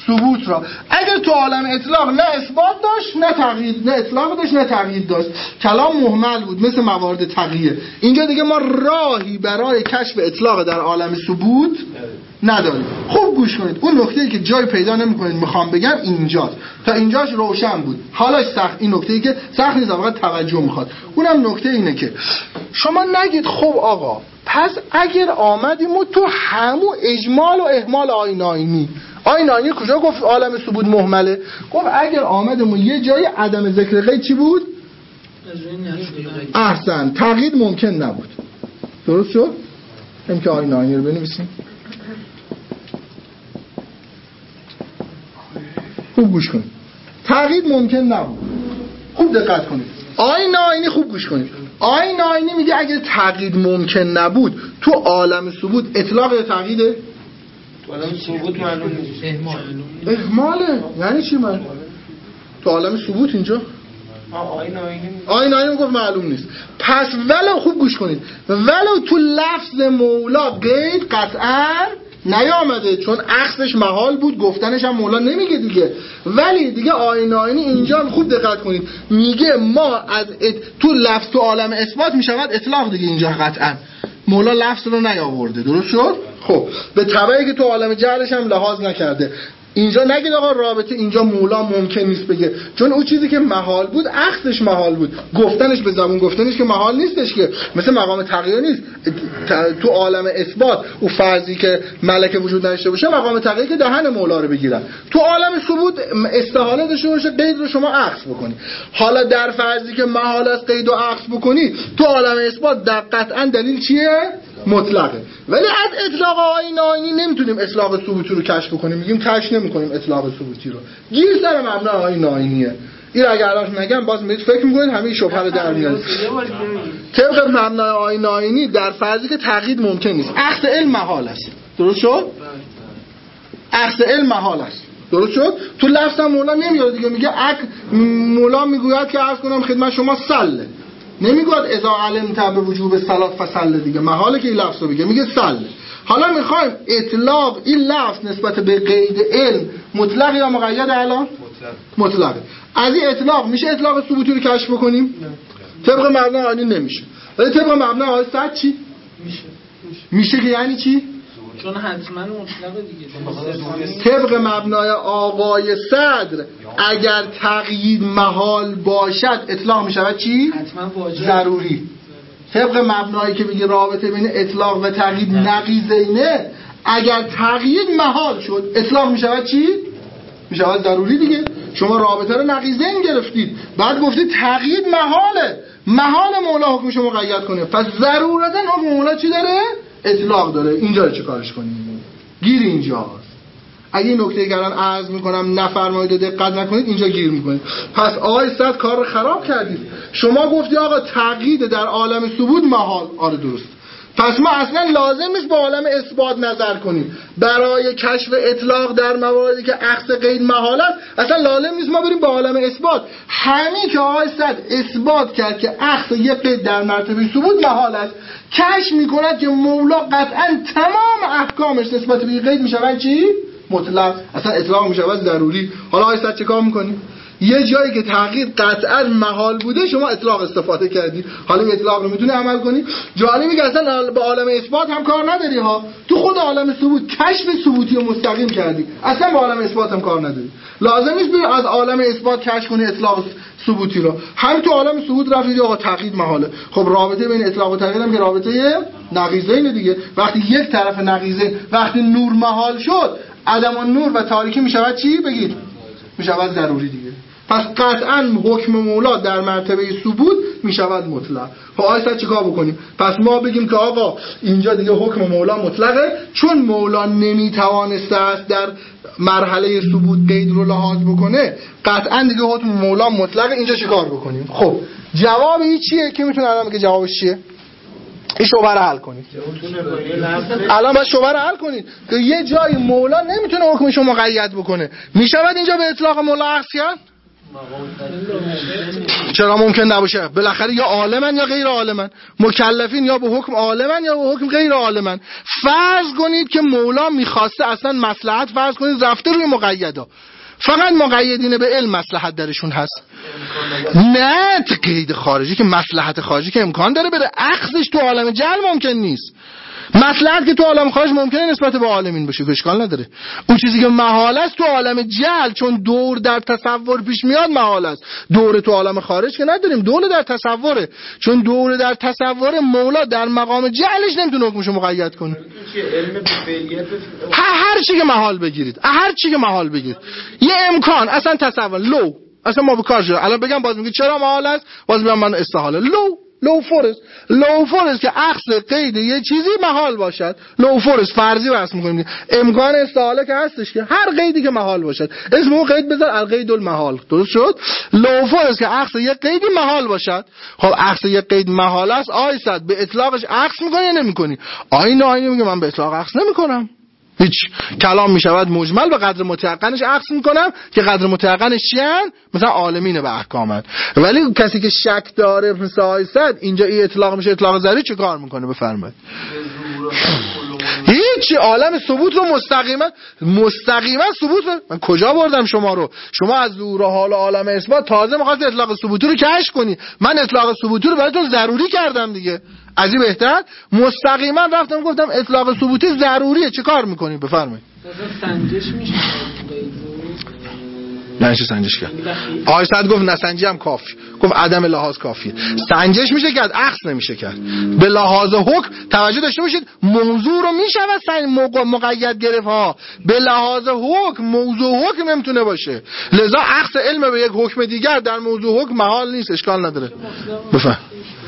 ثبوت را. اگر تو عالم اطلاق نه اثبات داشت نه تقیید، نه اطلاق داشت نه تقیید داشت، کلام مهمل بود مثل موارد تقیه. اینجا دیگه ما راهی برای کشف اطلاق در عالم ثبوت نداریم. خوب گوش کنید، اون نکته‌ای که جای پیدا نمی‌کنید میخوام بگم اینجاست. تا اینجاش روشن بود، حالاش سخت. این نکته‌ای که سخت نیست، فقط توجه میخواد. اونم نکته اینه که شما نگید خب آقا پس اگر آمدیم و تو همون اجمال و اهمال آیین آیینی کجا گفت عالم ثبوت مهمله؟ گفت اگر آمدیم و یه جای عدم ذکر غیب چی بود؟ احسن، تقیید ممکن نبود. درست شد؟ این که آیینی رو بنویسیم. خوب گوش کنید. تقیید ممکن نبود. خوب دقت کنید. آیینی خوب گوش کنید. آیینی میگه اگر تقیید ممکن نبود تو عالم ثبوت اطلاق یا تقییده؟ تو عالم ثبوت معلوم نیست. اهماله. یعنی چی من؟ تو عالم ثبوت اینجا؟ آیینی گفت معلوم نیست. پس ولو خوب گوش کنید، ولو تو لفظ مولا قید قطعا نیامده چون اخذش محال بود، گفتنش هم مولا نمیگه دیگه. ولی دیگه آیینی اینجا خوب دقت کنید میگه ما از تو لفظ تو عالم اثبات میشود اطلاق دیگه. اینجا قطعا مولا لفظ رو نیاورده. درست شد؟ خب به تبعی که تو عالم جهلش هم لحاظ نکرده. اینجا نگید آقا رابطه اینجا مولا ممکن نیست بگه، چون اون چیزی که محال بود اخذش محال بود، گفتنش به زبون گفتنش که محال نیستش که، مثل مقام تقیه نیست. تو عالم اثبات او فرضی که ملکه وجود نداشته باشه مقام تقیه که دهن مولا رو بگیرن. تو عالم ثبوت استحاله داشته باشه قید رو شما اخذ بکنی. حالا در فرضی که محال است قید رو اخذ بکنی تو عالم اثبات در قطعا دلیل چیه؟ مطلقه. ولی از اطلاق آیینی نمیتونیم اطلاق ثبوتی رو کشف کنیم، میگیم کشف نمی‌کنیم اطلاق ثبوتی رو. گیر سر مبنای آیینیه. این اگر الان نگم باز میید فکر می‌کنید همه شبهه رو در میاد. طبق مبنای آیینی در فرضی که تقیید ممکن نیست اخذ علم محال است. درست شد؟ اخذ علم محال است. درست شد؟ تو لفظ هم مولا نمیاد دیگه، میگه مولا میگوید که عرض کنم خدمت شما سله، نمیگوید اذا علمت به وجوب صلات فصل دیگه، محاله که این لفظ رو بگه، میگه سله. حالا میخوایم اطلاق این لفظ نسبت به قید علم مطلق یا مقید الان؟ مطلقه. از این اطلاق میشه اطلاق ثبوتی رو کشف بکنیم؟ طبق مبنای آیینی نمیشه. ولی طبق مبنای آیینی صد چی؟ میشه که یعنی چی؟ چون حتما مطلقه دیگه. طبق مبنای آقای صدر اگر تقیید محال باشد اطلاق میشود چی؟ حتما واجب. ضروری. طبق مبنایی که میگه رابطه بین اطلاق و تقیید نقیضینه، اگر تقیید محال شد اطلاق میشود چی؟ میشود ضروری دیگه. شما رابطه رو نقیضین گرفتید، بعد گفتید تقیید محال مولا حکمشو مقید کنه، پس ضرورتا حکم مولا چی داره؟ اطلاق داره. اینجا رو چه کارش کنیم؟ گیر اینجاست. اگه این نکته که الان عرض میکنم نفرمایید و دقت نکنید اینجا گیر میکنید. پس آقای صد کار رو خراب کردید. شما گفتی آقا تقیید در عالم ثبوت محال. آره درست. پس ما اصلا لازم نیست با عالم اثبات نظر کنیم برای کشف اطلاق در مواردی که اخذ قید محال است. اصلا لازم نیست ما بریم با عالم اثبات. همین که آقای صد اثبات کرد که اخذ یک قید در مرتبه ثبوت محال است، کشف میکند که مولا قطعا تمام احکامش نسبت به قید میشوند چی؟ مطلق. اصلا اطلاق میشود ضروری. حالا آقای صد چه کار میکنی؟ یه جایی که تغییر قطعا محال بوده شما اطلاق استفاده کردی، حالا این اطلاق رو میتونی عمل کنی. جالبه که اصلا با عالم اثبات هم کار نداری ها، تو خود عالم ثبوت کشف ثبوتی رو مستقیم کردی، اصلا با عالم اثبات هم کار نداری. لازم نیست بری از عالم اثبات کشف کنی اطلاق ثبوتی رو، همین تو عالم ثبوت رفتید آقا تقیید محاله. خب رابطه بین اطلاق و تقیید هم که رابطه نقیضین دیگه. وقتی یک طرف نقیضه، وقتی نور محال شد عدم النور و تاریکی میشود چی؟ بگید میشود ضروری دیگه. پس قطعا حکم مولا در مرتبه ثبوت میشود مطلق. خب آیسا چیکار بکنیم؟ پس ما بگیم که آقا اینجا دیگه حکم مولا مطلقه، چون مولا نمیتوانسته است در مرحله ثبوت قید رو لحاظ بکنه، قطعا دیگه حکم مولا مطلقه. اینجا چیکار بکنیم؟ خب جواب این چیه که میتونه الان بگه جوابش چیه؟ این شبهه رو حل کنید. الان باید شبهه رو حل کنید که یه جای مولا نمیتونه حکمشو مقید بکنه، میشود اینجا به اطلاق مولا اخذ کرد؟ چرا ممکن نباشه؟ بالاخره یا عالمن یا غیر عالمن، مکلفین یا به حکم عالمن یا به حکم غیر عالمن. فرض کنید که مولا میخواسته اصلا مصلحت، فرض کنید رفته روی مقیدا، فقط مقیدین به علم مصلحت درشون هست، نه قید خارجی که مصلحت خارجی که امکان داره بره، اخذش تو عالم جهل ممکن نیست. مصلحت که تو عالم خارج ممکنه نسبت به عالمین باشه که اشکال نداره. اون چیزی که محال است تو عالم جهل، چون دور در تصور پیش میاد محال است. دور تو عالم خارج که نداریم، دور در تصوره، چون دور در تصور مولا در مقام جهلش نمیتونه حکمشو مقید کنه. هر چی که محال بگیرید، هر چی که محال بگیرید، یه امکان اصلا تصور لو اصلا ما به کار شده. الان بگم باز میگید چرا محال است، باز میگم من استحاله. لو فورس که اخذ قید یه چیزی محال باشد، لو فورس فرضی بحث میکنیم، امکان استحاله که هستش که هر قیدی که محال باشد اسم اون قید بذار القید المحال، درست شد؟ لو فورس که اخذ یه قیدی محال باشد. خب اخذ یه قید محال است، آیسد به اطلاقش اخذ میکنی یا نمیکنی؟ آینه میگه من به اطلاق اخذ نمیکنم، هیچ. کلام میشود مجمل، به قدر متيقنش اخذ میکنم که قدر متيقنش چیان؟ مثلا عالمین به احکامن. ولی کسی که شک داره مثل آیسد اینجا این اطلاق میشه اطلاق ظری، چه کار میکنه؟ بفرمایید. هیچ. عالم ثبوت رو مستقیما ثبوت. من کجا بردم شما رو؟ شما از ظهور حال عالم اثبات تازه می‌خواید اطلاق ثبوتی رو کشف کنی، من اطلاق ثبوتی رو براتون ضروری کردم دیگه. از این بهتر مستقیما رفتم گفتم اطلاق ثبوتی ضروریه، چه کار میکنی؟ بفرمایید. سنجش میشه. نه چه سنجش کرد؟ آیسد گفت نسنجی هم کافی، گفت عدم لحاظ کافیه. سنجش میشه کرد، اخذ نمیشه کرد. به لحاظ حکم توجه داشته باشید، موضوع رو میشود مقید گرفت ها، به لحاظ حکم موضوع حکم نمیتونه باشه، لذا اخذ علم به یک حکم دیگر در موضوع حکم محال نیست، اشکال نداره. بفهم.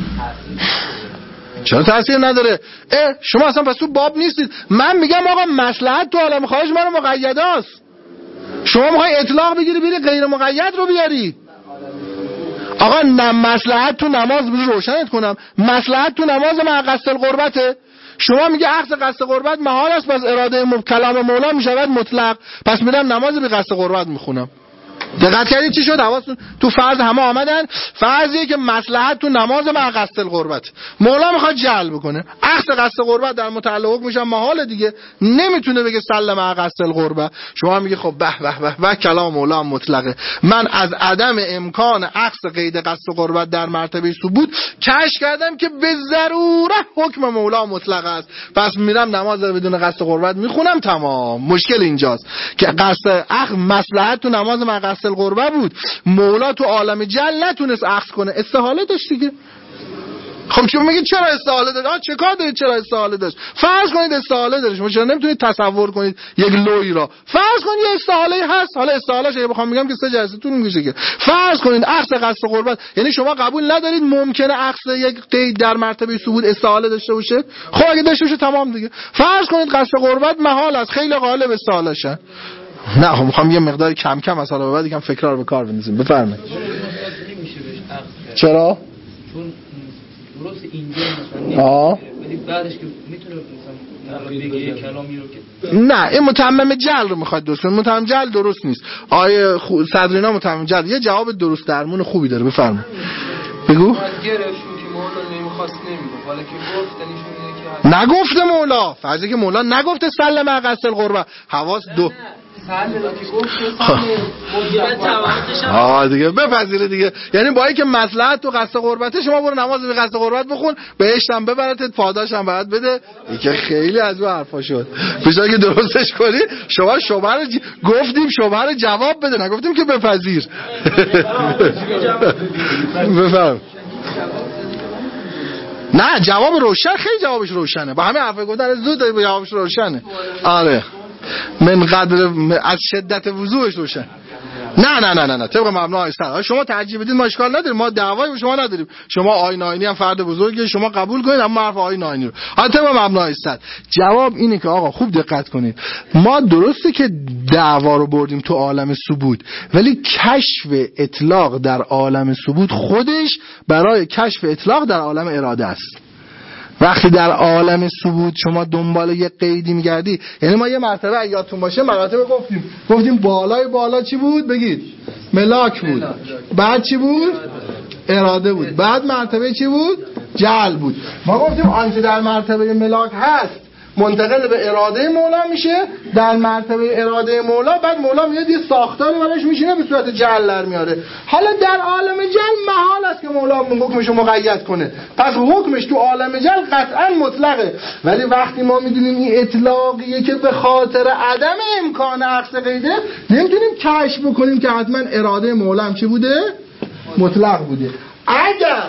چرا تاثیر نداره؟ شما اصلا پس تو باب نیستید. من میگم آقا مصلحت تو عالم خارج من مقیده است، شما میخوای اطلاق بگیری بری غیر مقید رو بیاری. آقا مصلحت تو نماز روشنت کنم، مصلحت تو نماز مع قصد القربته. شما میگه اخذ قصد قربت محال است، پس اراده کلام مولا میشود مطلق، پس میرم نماز به قصد قربت میخونم. دقت کردید چی شد؟ حواستون تو فرض همه آمدن. فرضیه که مصلحت تو نماز مع قصد القربت، مولا میخواد جعل بکنه، اخذ قصد قربت در متعلق میشه محال دیگه، نمیتونه بگه سلم مع قصد القربت. شما میگه خب به به به به کلام مولا مطلقه، من از عدم امکان اخذ قید قصد قربت در مرتبه ثبوت کشف کردم که به ضروره حکم مولا مطلق است، پس میرم نماز بدون قصد قربت میخونم. تمام. مشکل اینجاست که قصد اخذ مصلحت تو نماز مع قصد القربه بود، مولا تو عالم جل نتونست اخذ کنه، استحاله داشت دیگه. خب چون میگید چرا استحاله داشت؟ چه کار دارید چرا استحاله داشت؟ فرض کنید استحاله داشت، شما چرا نمیتونید تصور کنید یک لوی را؟ فرض کنید یه استحاله هست، حالا استحالهش اگه بخوام میگم که سه جلسه طول میکشه که. فرض کنید اخذ قصد قربت، یعنی شما قبول ندارید ممکنه اخذ یک قید در مرتبه ثبوت استحاله داشته باشه؟ خب اگه داشته باشه تمام دیگه. فرض کنید قصد قربت محال است، خیلی غالب استحالهشه. نه خب میخوام یه مقدار کم کم از حالا به بعد یکم فکرا رو به کار بندازیم. بفرمایید. چرا؟ چون درست اینجا مثلا ولی بعدش که میتونه مثلا بگه کلامی رو که نه این متمم جل رو میخواد درست کنه. متمم جل درست نیست. آیه صدرینا متمم جل یه جواب درست درمون خوبی داره. بفرمایید. بگو. از گرفتیم که مولا نمیخواست نمیگفت، ولی که گفتنیشون اینه که نگفته مولا، فرضی که مولا نگفته سلم مع قصد القربه، حواس دو دیگه بپذیره دیگه. یعنی با اینکه مصلحت تو قصد قربته، شما برو نماز به قصد قربت بخون، بهشت هم ببرتت، پاداش هم باید بده. این که خیلی از اون حرفا شد. پیشا که درستش کنی شما شبهه رو گفتیم، شبهه رو جواب بده، نگفتیم که بپذیر. بفهم. نه جواب روشن، خیلی جوابش روشنه، با همه حرفا گفتن زود جوابش روشنه. آره من قدر از شدت وضوحش روشن. نه طبق مبنای است. شما ترجیح بدید ما اشکال نداریم، ما دعوایی با شما نداریم. شما آیین آینی هم فرد بزرگی، شما قبول کنید، اما حرف آیین آینی رو طبق مبنای است. جواب اینه که آقا خوب دقت کنید، ما درسته که دعوا رو بردیم تو عالم ثبوت، ولی کشف اطلاق در عالم ثبوت خودش برای کشف اطلاق در عالم اراده است. وقتی در عالم ثبوت شما دنبال یه قیدی میگردی، یعنی ما یه مرتبه یادتون باشه مراتب گفتیم بالای بالا چی بود؟ بگید ملاک بود. بعد چی بود؟ اراده بود. بعد مرتبه چی بود؟ جعل بود. ما گفتیم آنچه در مرتبه ملاک هست منتقل به اراده مولا میشه، در مرتبه اراده مولا بعد مولا میاد یه ساختاری براش میشینه به صورت جعل در میاره. حالا در عالم جعل محال است که مولا حکمشو مقید کنه، پس حکمش تو عالم جعل قطعا مطلقه. ولی وقتی ما میدونیم این اطلاقیه که به خاطر عدم امکان عکس قیده، نمیتونیم کشف بکنیم که حتما اراده مولا هم چی بوده؟ مطلق بوده. اگر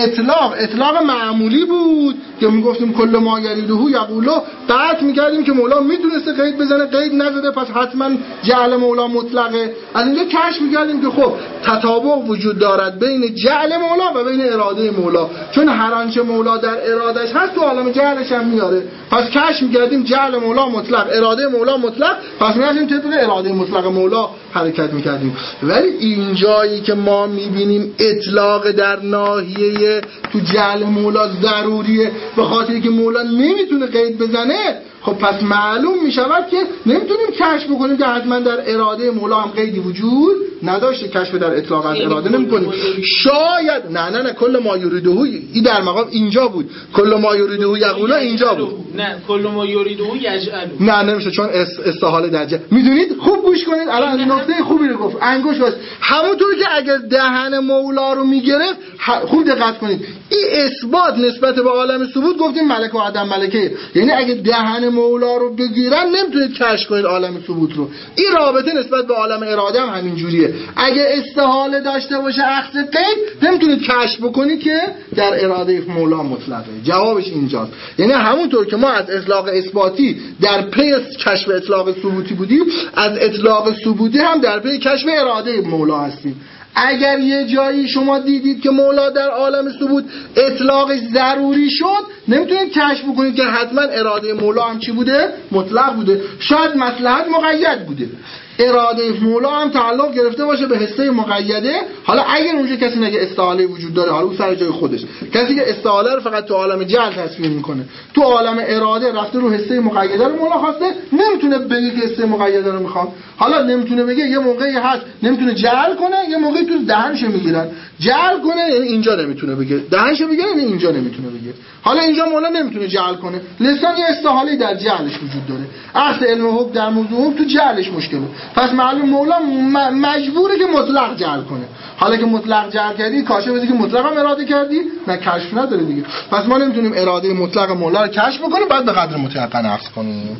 اطلاق معمولی بود که میگفتیم کل ما یریده یقولو، بعد میگردیم که مولا میدونسته قید بزنه، قید نزده، پس حتما جعل مولا مطلقه. از اینجا کشف میگردیم که خب تطابق وجود دارد بین جعل مولا و بین اراده مولا، چون هر آنچه مولا در ارادش هست تو عالم جعلش هم میاره. پس کشف میگردیم جعل مولا مطلق، اراده مولا مطلق، پس میرسیم طبق اراده مطلق مولا حرکت میکردیم. ولی اینجایی که ما میبینیم اطلاق در ناحیه تو جعل مولا ضروریه به خاطر که مولا نمیتونه قید بزنه، خب پس معلوم میشود که نمیتونیم کشف بکنیم که حتما در اراده مولا هم قیدی وجود نداشته. کشف در اطلاق از اراده نمیکنیم. شاید نه کل ما یریده این در مقام اینجا بود، کل ما یریده یقولا اینجا بود. نه کل ما یریده یجعل. نه نمیشه، چون استحاله درجه. میدونید خوب گوش کنید، الان نکته خوبی رو گفت، انگوش باش. همونطور که اگر دهن مولا رو میگرفت، خوب دقت کنید، این اثبات نسبت به عالم ثبوت گفتیم ملک و عدم ملکه، یعنی اگه دهن مولا رو بگیرن نمیتونید کشف کنید عالم ثبوت رو. این رابطه نسبت به عالم اراده هم همین جوریه. اگه استحاله داشته باشه عکس قید، نمیتونید کشف بکنید که در اراده مولا مطلقه. جوابش اینجاست. یعنی همونطور که ما از اطلاق اثباتی در پی کشف اطلاق ثبوتی بودیم، از اطلاق ثبوتی هم در پی کشف اراده مولا هستیم. اگر یه جایی شما دیدید که مولا در عالم ثبوت اطلاقش ضروری شد، نمیتونید کشف بکنید که حتما اراده مولا هم چی بوده؟ مطلق بوده. شاید مصلحت مقید بوده، اراده مولا هم تعلق گرفته باشه به حصه مقیده. حالا اگر اونجا کسی نگه استعاله وجود داره، حالا اون سر جای خودش، کسی که استعاله رو فقط تو عالم جعل تصویر میکنه، تو عالم اراده رفته رو حصه مقیده رو مولا خواسته، نمیتونه بگه که حصه مقیده رو میخوام. حالا نمیتونه بگه، یه موقعی هست نمیتونه جعل کنه، یه موقعی تو دهنش میگیرن. جعل کنه یعنی اینجا نمیتونه بگه، دهنش میگیره یعنی اینجا نمیتونه بگه. حالا اینجا مولا نمیتونه جعل کنه، لسان یه استحاله در جعلش وجود داره. اصل علم حکم در موضوع حکم تو جعلش مشکله، پس معلوم مولا مجبوره که مطلق جعل کنه. حالا که مطلق جعل کردی، کاشه بزی که مطلق هم اراده کردی، نه کشف نداره دیگه. پس ما نمیتونیم اراده مطلق مولا رو کشف بکنیم، بعد به قدر متيقن عکس کنیم.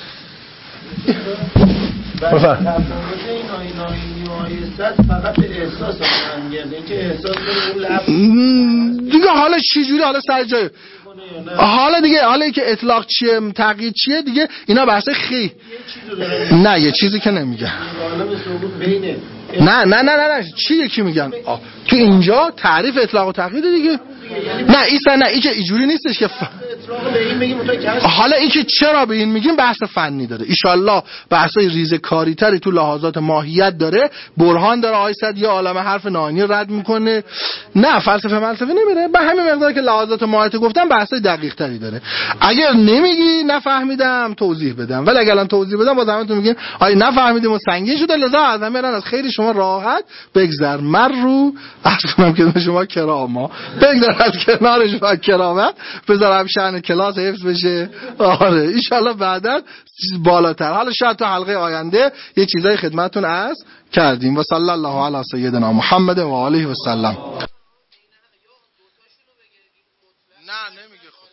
فقط احساس انگیزه که احساس دیگه. حالا چه جوری، حالا سر جای حالا دیگه، حالا که اطلاق چیه تقیید چیه دیگه، اینا بحث نه یه چیزی که نمیگن. نه چی یکی میگن تو اینجا تعریف اطلاق و تقیید دیگه. نه ایسا نه، این که اینجوری نیستش که حالا این که چرا به این میگیم بحث فنی داره، ایشالله بحثای ریزه کاری تری تو لحاظات ماهیت داره، برهان داره. آیسد یه عالم حرف نهانی رد میکنه، نه فلسفه نمیره، به همین مقدار که لحاظات ماهیت گفتم بحثای دقیق تری داره. اگر نمیگی نفهمیدم توضیح بدم، ولی اگر الان توضیح بدم باز همتون میگین آی نفهمیدیم و سنگین شده، لذا از همین از خیلی شما راحت بگذر رو عرض کنم که شما کراما بگذر از کنارش و کرامت بذارم شأن کلاس حفظ بشه. آره ان شاء الله بعدا بالاتر. حالا شاید تو حلقه آینده یه چیزای خدمتتون عرض کردیم. و صلی الله علی سیدنا محمد و آله و سلم. نه نمیگه خب.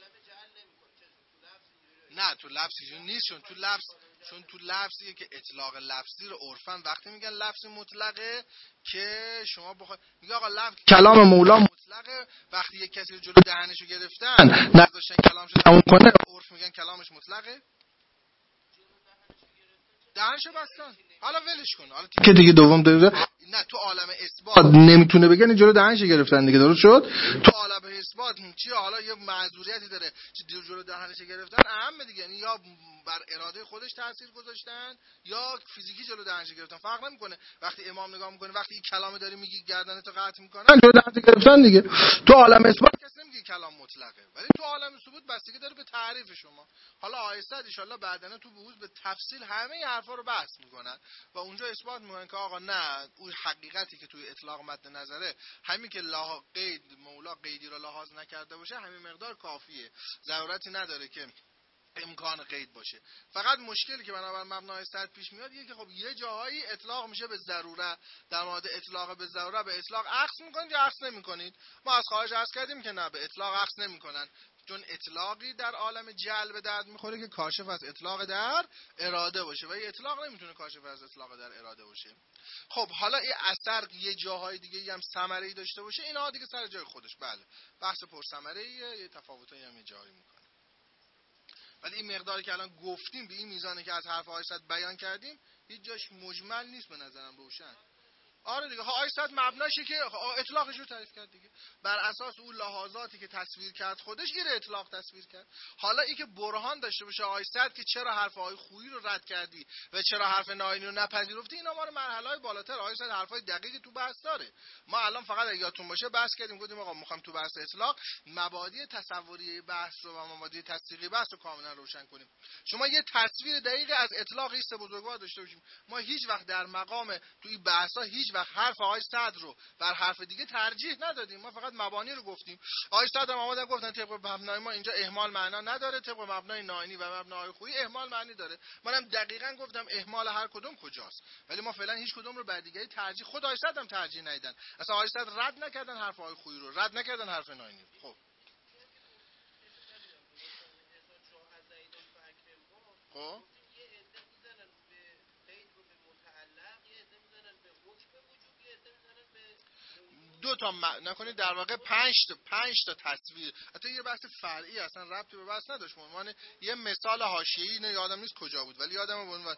نه تو لفظی نیست، چون تو لفظیه که اطلاق لفظی رو عرفاً وقتی میگن لفظ مطلقه که شما میگه آقا لفظ کلام مولا مطلقه، وقتی یک کسی رو جلو دهنشو گرفتن نذاشتن کلامشو تموم کنه، عرف میگن کلامش مطلقه، دهنشو بستن. حالا ولش کن. حالا که دیگه دوم داره نه تو عالم اثبات نمیتونه بگن جلو دهنش گرفتن دیگه، درست شد. تو عالم اثبات چی حالا یه معذوریتی داره چه جلو دهنش گرفتن اهم دیگه، یعنی یا بر اراده خودش تاثیر گذاشتن یا فیزیکی جلو دهنش گرفتن، فرق نمیکنه. وقتی امام نگاه میکنه وقتی این کلامو داری میگی گردنتو قطع میکنن جلو دهنش گرفتن دیگه. تو عالم اثبات کسی نمیگه کلام مطلقه، ولی تو عالم ثبوت بستگی داره به تعریف شما. حالا آیسته ان شاءالله بعداً تو بحوث به تفصیل همه حرفا رو بحث میکنن و اونجا اثبات میکنن که آقا نه، اون حقیقتی که توی اطلاق مد نظره همین که قید مولا قیدی رو لحاظ نکرده باشه همین مقدار کافیه، ضرورتی نداره که امکان قید باشه. فقط مشکلی که بنابر مبنای صد پیش میاد اینه که خب یه جاهایی اطلاق میشه به ضروره، در مورد اطلاق به ضروره به اطلاق عکس میکنید یا عکس نمیکنید. ما از خارج عرض کردیم که نه، به اطلاق عکس نمیکنن، چون اطلاقی در عالم جلب درد میخوره که کاشف از اطلاق در اراده باشه و این اطلاق نمیتونه کاشف از اطلاق در اراده باشه. خب حالا این اثر یه جاهای دیگه هم ثمره‌ای داشته باشه، اینا دیگه سر جای خودش، بله بحث پر ثمره‌ایه، یه تفاوتایی هم یه جایی میکنه. ولی این مقداری که الان گفتیم به این میزانی که از حرف آیسد بیان کردیم هیچ جاش مجمل نیست به نظرم روشن. آره دیگه، آیسد مبناشه که اطلاقش رو تعریف کرد دیگه، بر اساس اون لحاظاتی که تصویر کرد خودش این اطلاق تصویر کرد. حالا این که برهان داشته باشه آیسد که چرا حرف آی خویی رو رد کردی و چرا حرف ناینی رو نپذیرفتی، اینا ما رو مرحله‌های بالاتر. آیسد حرفای دقیقی تو بحث داره. ما الان فقط اگه یادتون باشه بحث کردیم، گفتیم آقا می‌خوایم تو بحث اطلاق مبادی تصوری بحث رو و مبادی تصدیقی بحث رو کاملا روشن کنیم. شما یه تصویر دقیق از اطلاق ایست بزرگوار داشته باشیم. ما هیچ وقت در مقام توی بحث‌ها هیچ وقت حرف آقای صدر رو بر حرف دیگه ترجیح ندادیم، ما فقط مبانی رو گفتیم. آقای صدر هم آمدن گفتن طبق مبنای ما اینجا اهمال معنا نداره، طبق مبنای ناینی و مبنای خویی اهمال معنی داره. منم دقیقاً گفتم اهمال هر کدوم کجاست، ولی ما فعلا هیچ کدوم رو بر دیگه ترجیح، خود آقای صدر هم ترجیح ندادن. اصلا آقای صدر رد نکردن حرف آقای خویی رو، رد نکردن حرف ناینی. خب دو تا نکنید در واقع 5 تا تصویر، حتی یه بحث فرعی اصلا ربطی به بحث نداشت. عنوان یه مثال حاشیه‌ای، نه یادم نیست کجا بود ولی یادمه بود.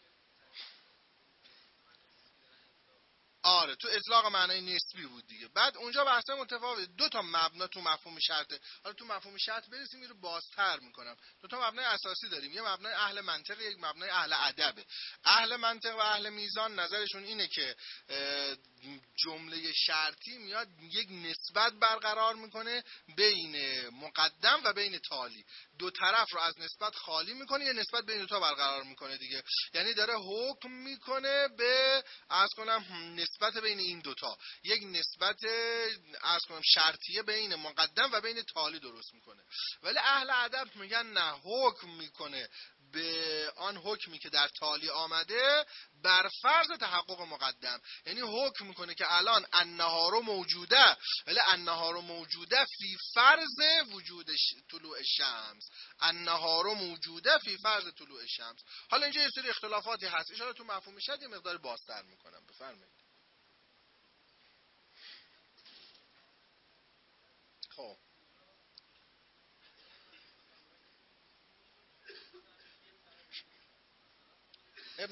آره تو اطلاق معنای نسبی بود دیگه. بعد اونجا بحث متفاوت، دو تا مبنا تو مفهوم شرطه. حالا تو مفهوم شرط برسیم اینو بازتر میکنم. دو تا مبنای اساسی داریم، یه مبنای اهل منطق، یک مبنای اهل ادب. اهل منطق و اهل میزان نظرشون اینه که جمله شرطی میاد یک نسبت برقرار میکنه بین مقدم و بین تالی، دو طرف رو از نسبت خالی میکنه، یه نسبت بین دو تا برقرار میکنه دیگه. یعنی داره حکم میکنه به عرض کنم نسبت بین این دوتا، یک نسبت عرض کنم شرطیه بین مقدم و بین تالی درست میکنه. ولی اهل ادب میگن نه، حکم میکنه به آن حکمی که در تالی آمده بر فرض تحقق مقدم. یعنی حکم میکنه که الان النهار موجوده، ولی النهار موجوده فی فرض وجود طلوع الشمس، النهار موجوده فی فرض طلوع الشمس. حالا اینجا یه سری اختلافاتی هست، ان شاءالله تو مفهوم شد یه مقدار بازتر میکنم. بفرمایید. خب اب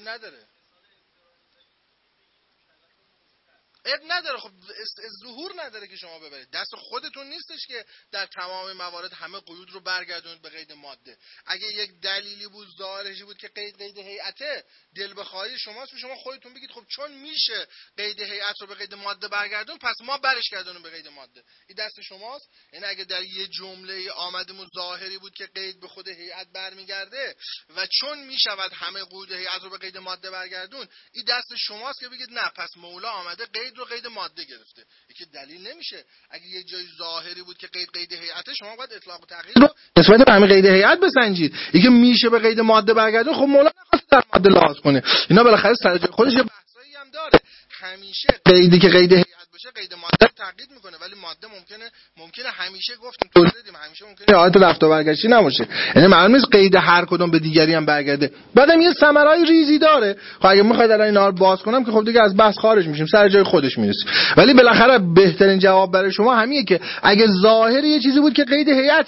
نداره. خب ظهور نداره که شما ببرید، دست خودتون نیستش که در تمام موارد همه قیود رو برگردونید به قید ماده. اگه یک دلیلی بود ظاهرشی بود که قید هیئته، دل بخواهی شماست، شما خودتون بگید خب چون میشه قید هیئت رو به قید ماده برگردون پس ما برش گردونیم به قید ماده. این دست شماست. یعنی اگه در یه جمله آمدیم و ظاهری بود که قید به خود هیئت برمیگرده و چون میشود همه قیود هیئت رو به قید ماده برگردون، این دست شماست که بگید نه پس مولا آمده قید رو قید ماده گرفته. یکی دلیل نمیشه. اگه یه جای ظاهری بود که قید هیئت، شما باید اطلاق و تغییر رو نسبت به همین قید هیئت بسنجید. اینکه میشه به قید ماده برگردون، خب مولا نخواسته در ماده لحاظ کنه. اینا بالاخره سر جای خودش یه بحثایی هم داره. همیشه قیدی که قید هیئت باشه قید ماده رو تغییر میکنه، ولی ماده ممکنه همیشه گفتیم توضیح دادیم همیشه ممکنه حالت رفت و برگشتی نباشه. یعنی معلومه قید هر کدوم به دیگری هم برگرده. بعدم یه ثمرای ریزی داره. خب اگه میخواید الان اینا رو باز کنم که خب دیگه از بحث خارج میشیم، سر جای خودش میرسیم. ولی بالاخره بهترین جواب برای شما همینه که اگه ظاهر یه چیزی بود که قید هیئته،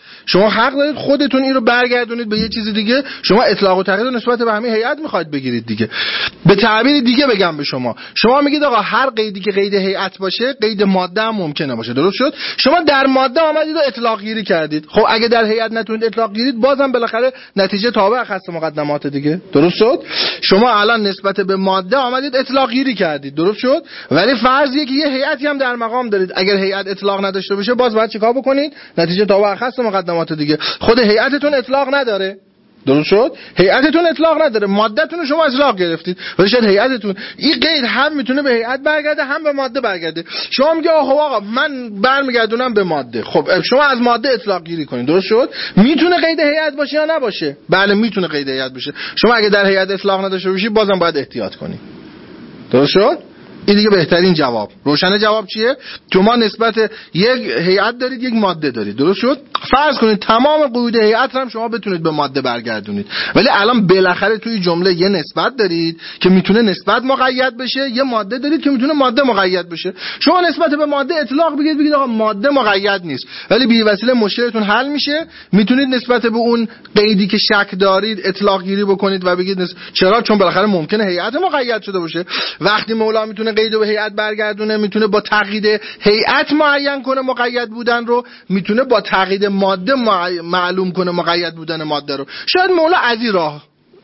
شما حق دارید خودتون این رو برگردونید به یه چیز دیگه. شما اطلاق و تقیید نسبت به همین هیئت میخواید بگیرید دیگه. به تعبیر دیگه بگم به شما میگید آقا هر قیدی که قید هیئت باشه قید ماده هم ممکنه باشه. درست شد؟ شما در ماده آمدید و اطلاق گیری کردید. خب اگه در هیئت نتونید اطلاق گیرید بازم بالاخره نتیجه تابع خاص مقدمات دیگه. درست شد؟ شما الان نسبت به ماده آمدید اطلاق گیری کردید. درست شد؟ ولی فرضیه که یه هیئتی هم در مقام دارید. اگر هیئت اطلاق نداشته باشه باز باید چیکار بکنید؟ نتیجه تابع خاص مقدمات دیگه. خود هیئتتون اطلاق نداره. درست شد؟ هیئتتون اطلاق نداره، ماده‌تون رو شما اطلاق گرفتید. ولی شاید هیئتتون این قید هم میتونه به هیئت برگرده هم به ماده برگرده. شما میگه آقا من برمیگردونم به ماده. خب شما از ماده اطلاق گیری کنید. درست شد؟ میتونه قید هیئت باشه یا نباشه؟ بله میتونه قید هیئت باشه. شما اگه در هیئت اطلاق نداشته باشید بازم باید احتیاط کنید. درست شد؟ این دیگه بهترین جواب. روشن جواب چیه؟ شما نسبت یک هیئت دارید یک ماده دارید. درست شد؟ فرض کنید تمام قیود هیئت هم شما بتونید به ماده برگردونید. ولی الان بالاخره توی جمله یه نسبت دارید که میتونه نسبت مقید بشه، یه ماده دارید که میتونه ماده مقید بشه. شما نسبت به ماده اطلاق بگید آقا ماده مقید نیست، ولی بی وسیله مشکلتون حل میشه. میتونید نسبت به اون قیدی که شک دارید اطلاق گیری بکنید و بگید چرا؟ چون بالاخره ممکنه هیئت مقید شده باشه. وقتی مولا میتونه قید به هیئت برگردونه، میتونه با تقیید هیئت معین کنه مقید بودن رو، میتونه با تقیید ماده معلوم کنه مقید بودن ماده رو. شاید مولا از این راه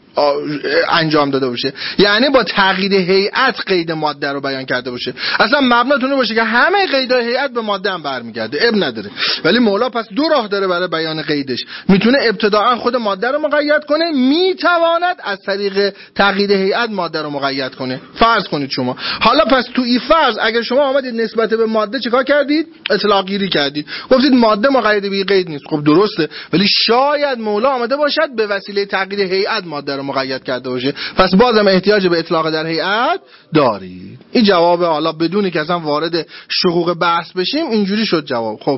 انجام داده باشه، یعنی با تقیید هیئت قید ماده رو بیان کرده باشه. اصلا مبناتونه باشه که همه قیدای هیئت به ماده هم برمیگرده، اب نداره. ولی مولا پس دو راه داره برای بیان قیدش. میتونه ابتداء خود ماده رو مقید کنه، میتواند از طریق تقیید هیئت ماده رو مقید کنه. فرض کنید شما حالا پس تو این فرض اگر شما آمدید نسبت به ماده چیکار کردید؟ اطلاق گیری کردید. گفتید ماده مقید به قید نیست. خب درسته، ولی شاید مولا آمده باشد به وسیله تقیید هیئت ماده رو مقید کرده باشه. پس بازم احتیاج به اطلاق در هیئت دارید. این جواب حالا بدون که اصلا وارد شقوق بحث بشیم اینجوری شد جواب. خب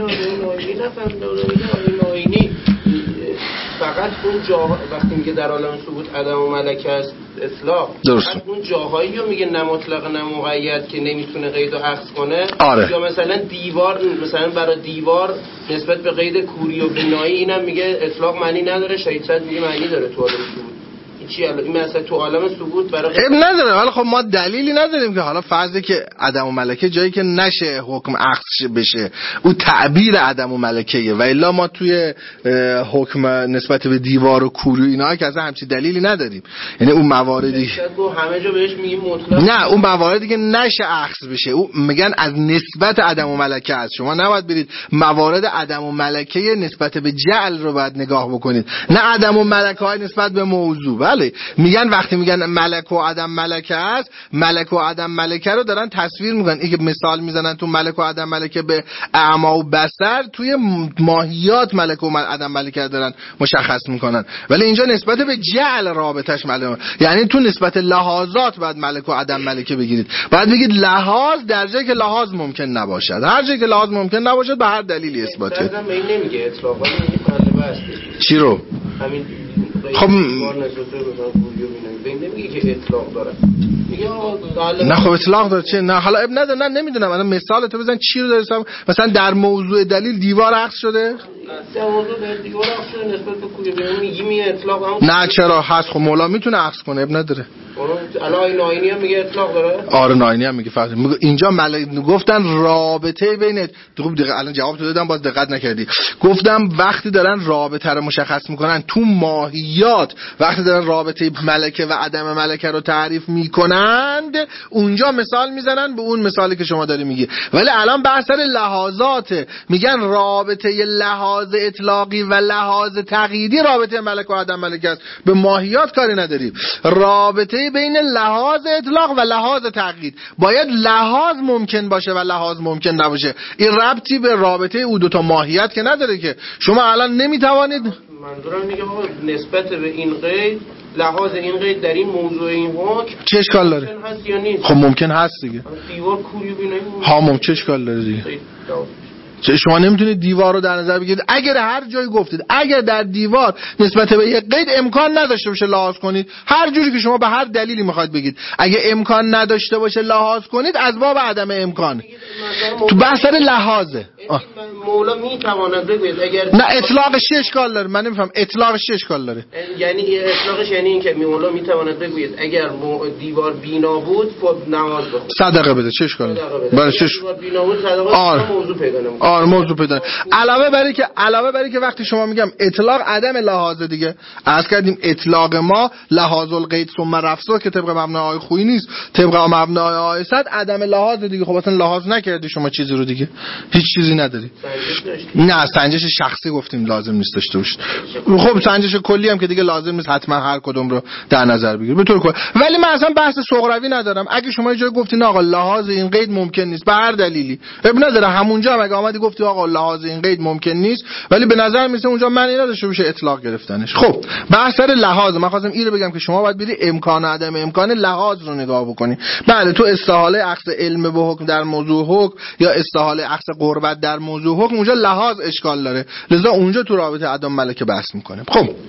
فقط اون جاها وقتی میگه در عالم ثبوت عدم و ملکه است اطلاق، فقط اون جاهایی رو میگه نه مطلق نه مقید که نمیتونه قید و اخذ کنه. آره. یا مثلا دیوار، مثلا برای دیوار نسبت به قید کوری و بینایی اینم میگه اطلاق معنی نداره، شهید میگه معنی داره تو عالم ثبوت. چی الان این مثلا تو عالم ثبوت برای اب نداره. حالا خب ما دلیلی نداریم که حالا فرضی که عدم و ملکه جایی که نشه حکم اخذ بشه او تعبیر عدم و ملکه و الا ما توی حکم نسبت به دیوار و کوری اینا که اصلا همچین دلیلی نداریم. یعنی اون مواردی همه جا بهش میگیم مطلق، نه اون مواردی که نشه اخذ بشه او میگن از نسبت عدم و ملکه است. شما نباید برید موارد عدم و ملکه نسبت به جعل رو باید نگاه بکنید، نه عدم و ملکه های نسبت به موضوع. بله میگن وقتی میگن ملک و عدم ملکه است، ملک و عدم ملکه رو دارن تصویر میکنن. این که مثال میزنن تو ملک و عدم ملکه به اعما و بصر، توی ماهیات ملک و عدم ملکه دارن مشخص میکنن. ولی اینجا نسبت به جعل رابطش معلومه، یعنی تو نسبت لحاظات باید ملک و عدم ملکه بگیرید. باید بگید لحاظ در جایی که لحاظ ممکن نباشد، هر جایی که لحاظ ممکن نباشد به هر دلیلی اثباته. درم این نمیگه اطلاق، ولی میگه مطلب است. چی رو؟ همین خب نمیگه که اطلاق داره، میگه نه خب اطلاق داره چه؟ نه حالا اب نداره، نه نمیدونم الان مثال تو بزن چی رو داری مثلا در موضوع دلیل دیوار عکس شده؟ در موضوع دیوار عکس شده نسبت به کوری میگی اطلاق هم نه چرا هست. خب مولا میتونه عکس کنه، اب نداره. الان ناینی هم میگه اطلاق داره. آره ناینی هم میگه فقط اینجا گفتن رابطه بین خوب دقیقاً الان جواب تو دادم باز دقت نکردی. گفتم وقتی دارن رابطه رو مشخص میکنن تو ماهیات، وقتی دارن رابطه ملکه و عدم ملکه رو تعریف میکنند اونجا مثال میزنن به اون مثالی که شما داری میگی. ولی الان بحث سر لحاظات، میگن رابطه لحاظ اطلاقی و لحاظ تقییدی رابطه ملکه و عدم ملکه است. به ماهیات کاری نداریم. رابطه بین لحاظ اطلاق و لحاظ تقیید باید لحاظ ممکن باشه و لحاظ ممکن نباشه. این ربطی به رابطه او دو تا ماهیت که نداره که شما الان نمیتوانید. منظورم میگه نسبت به این قید، لحاظ این قید در این موضوع این حکم چه اشکال داره؟ ممکن هست یا نیست؟ خب ممکن هست دیگه. دیوار کوری بینایی ها ممکن چه اشکال داره دیگه؟ شما نمیتونید دیوار رو در نظر بگیرید اگر هر جایی گفتید اگر در دیوار نسبت به یک قید امکان نداشته باشه لحاظ کنید، هر جوری که شما به هر دلیلی میخواید بگید اگه امکان نداشته باشه لحاظ کنید از باب عدم امکانه. تو بحث لحاظه مولا میتواند بگوید اگر نه اطلاقش چه اشکال داره؟ من نمیفهم اطلاقش چه اشکال داره؟ یعنی اطلاقش یعنی این که مولا میتواند بگوید اگر دیوار بینا بود خب نماز بخون، صدقه بده، چه اشکالی داره؟ برای چه دیوار بینا بود صدقه موضوع پیدا نمیکنه. موضوع پیدا. علاوه بر که وقتی شما میگم اطلاق عدم لحاظ دیگه عرض کردیم اطلاق ما لحاظ القید ثم رفض که طبق مبنای آقای خویی نیست، طبق مبنای آقای صد عدم لحاظ دیگه. خب اصلا لحاظ نکردی شما چیزی رو دیگه، هیچ چیزی نداری. نه سنجش شخصی گفتیم لازم نیست داشته باشید. خب سنجش کلی هم که دیگه لازم نیست حتما هر کدوم رو در نظر بگیرید به طور کلی. ولی من اصلا بحث صغروی ندارم. اگه شما یه جایی گفتین آقا لحاظ این قید ممکن نیست به هر دلیلی، اب نداره همونجا هم اگه آمدی گفتی آقا لحاظ این قید ممکن نیست ولی به نظر میسه اونجا معنی نداشته باشه اطلاق گرفتنش. خب بحث سر لحاظ من خواستم اینو بگم که شما باید بری امکان و عدم امکان لحاظ رو نگاه بکنی. بله تو استحاله عقد علم به حکم در موضوع حکم یا استحاله عقد قربت در موضوع حکم اونجا لحاظ اشکال داره، لذا اونجا تو رابطه عدم ملکه بحث میکنیم. خب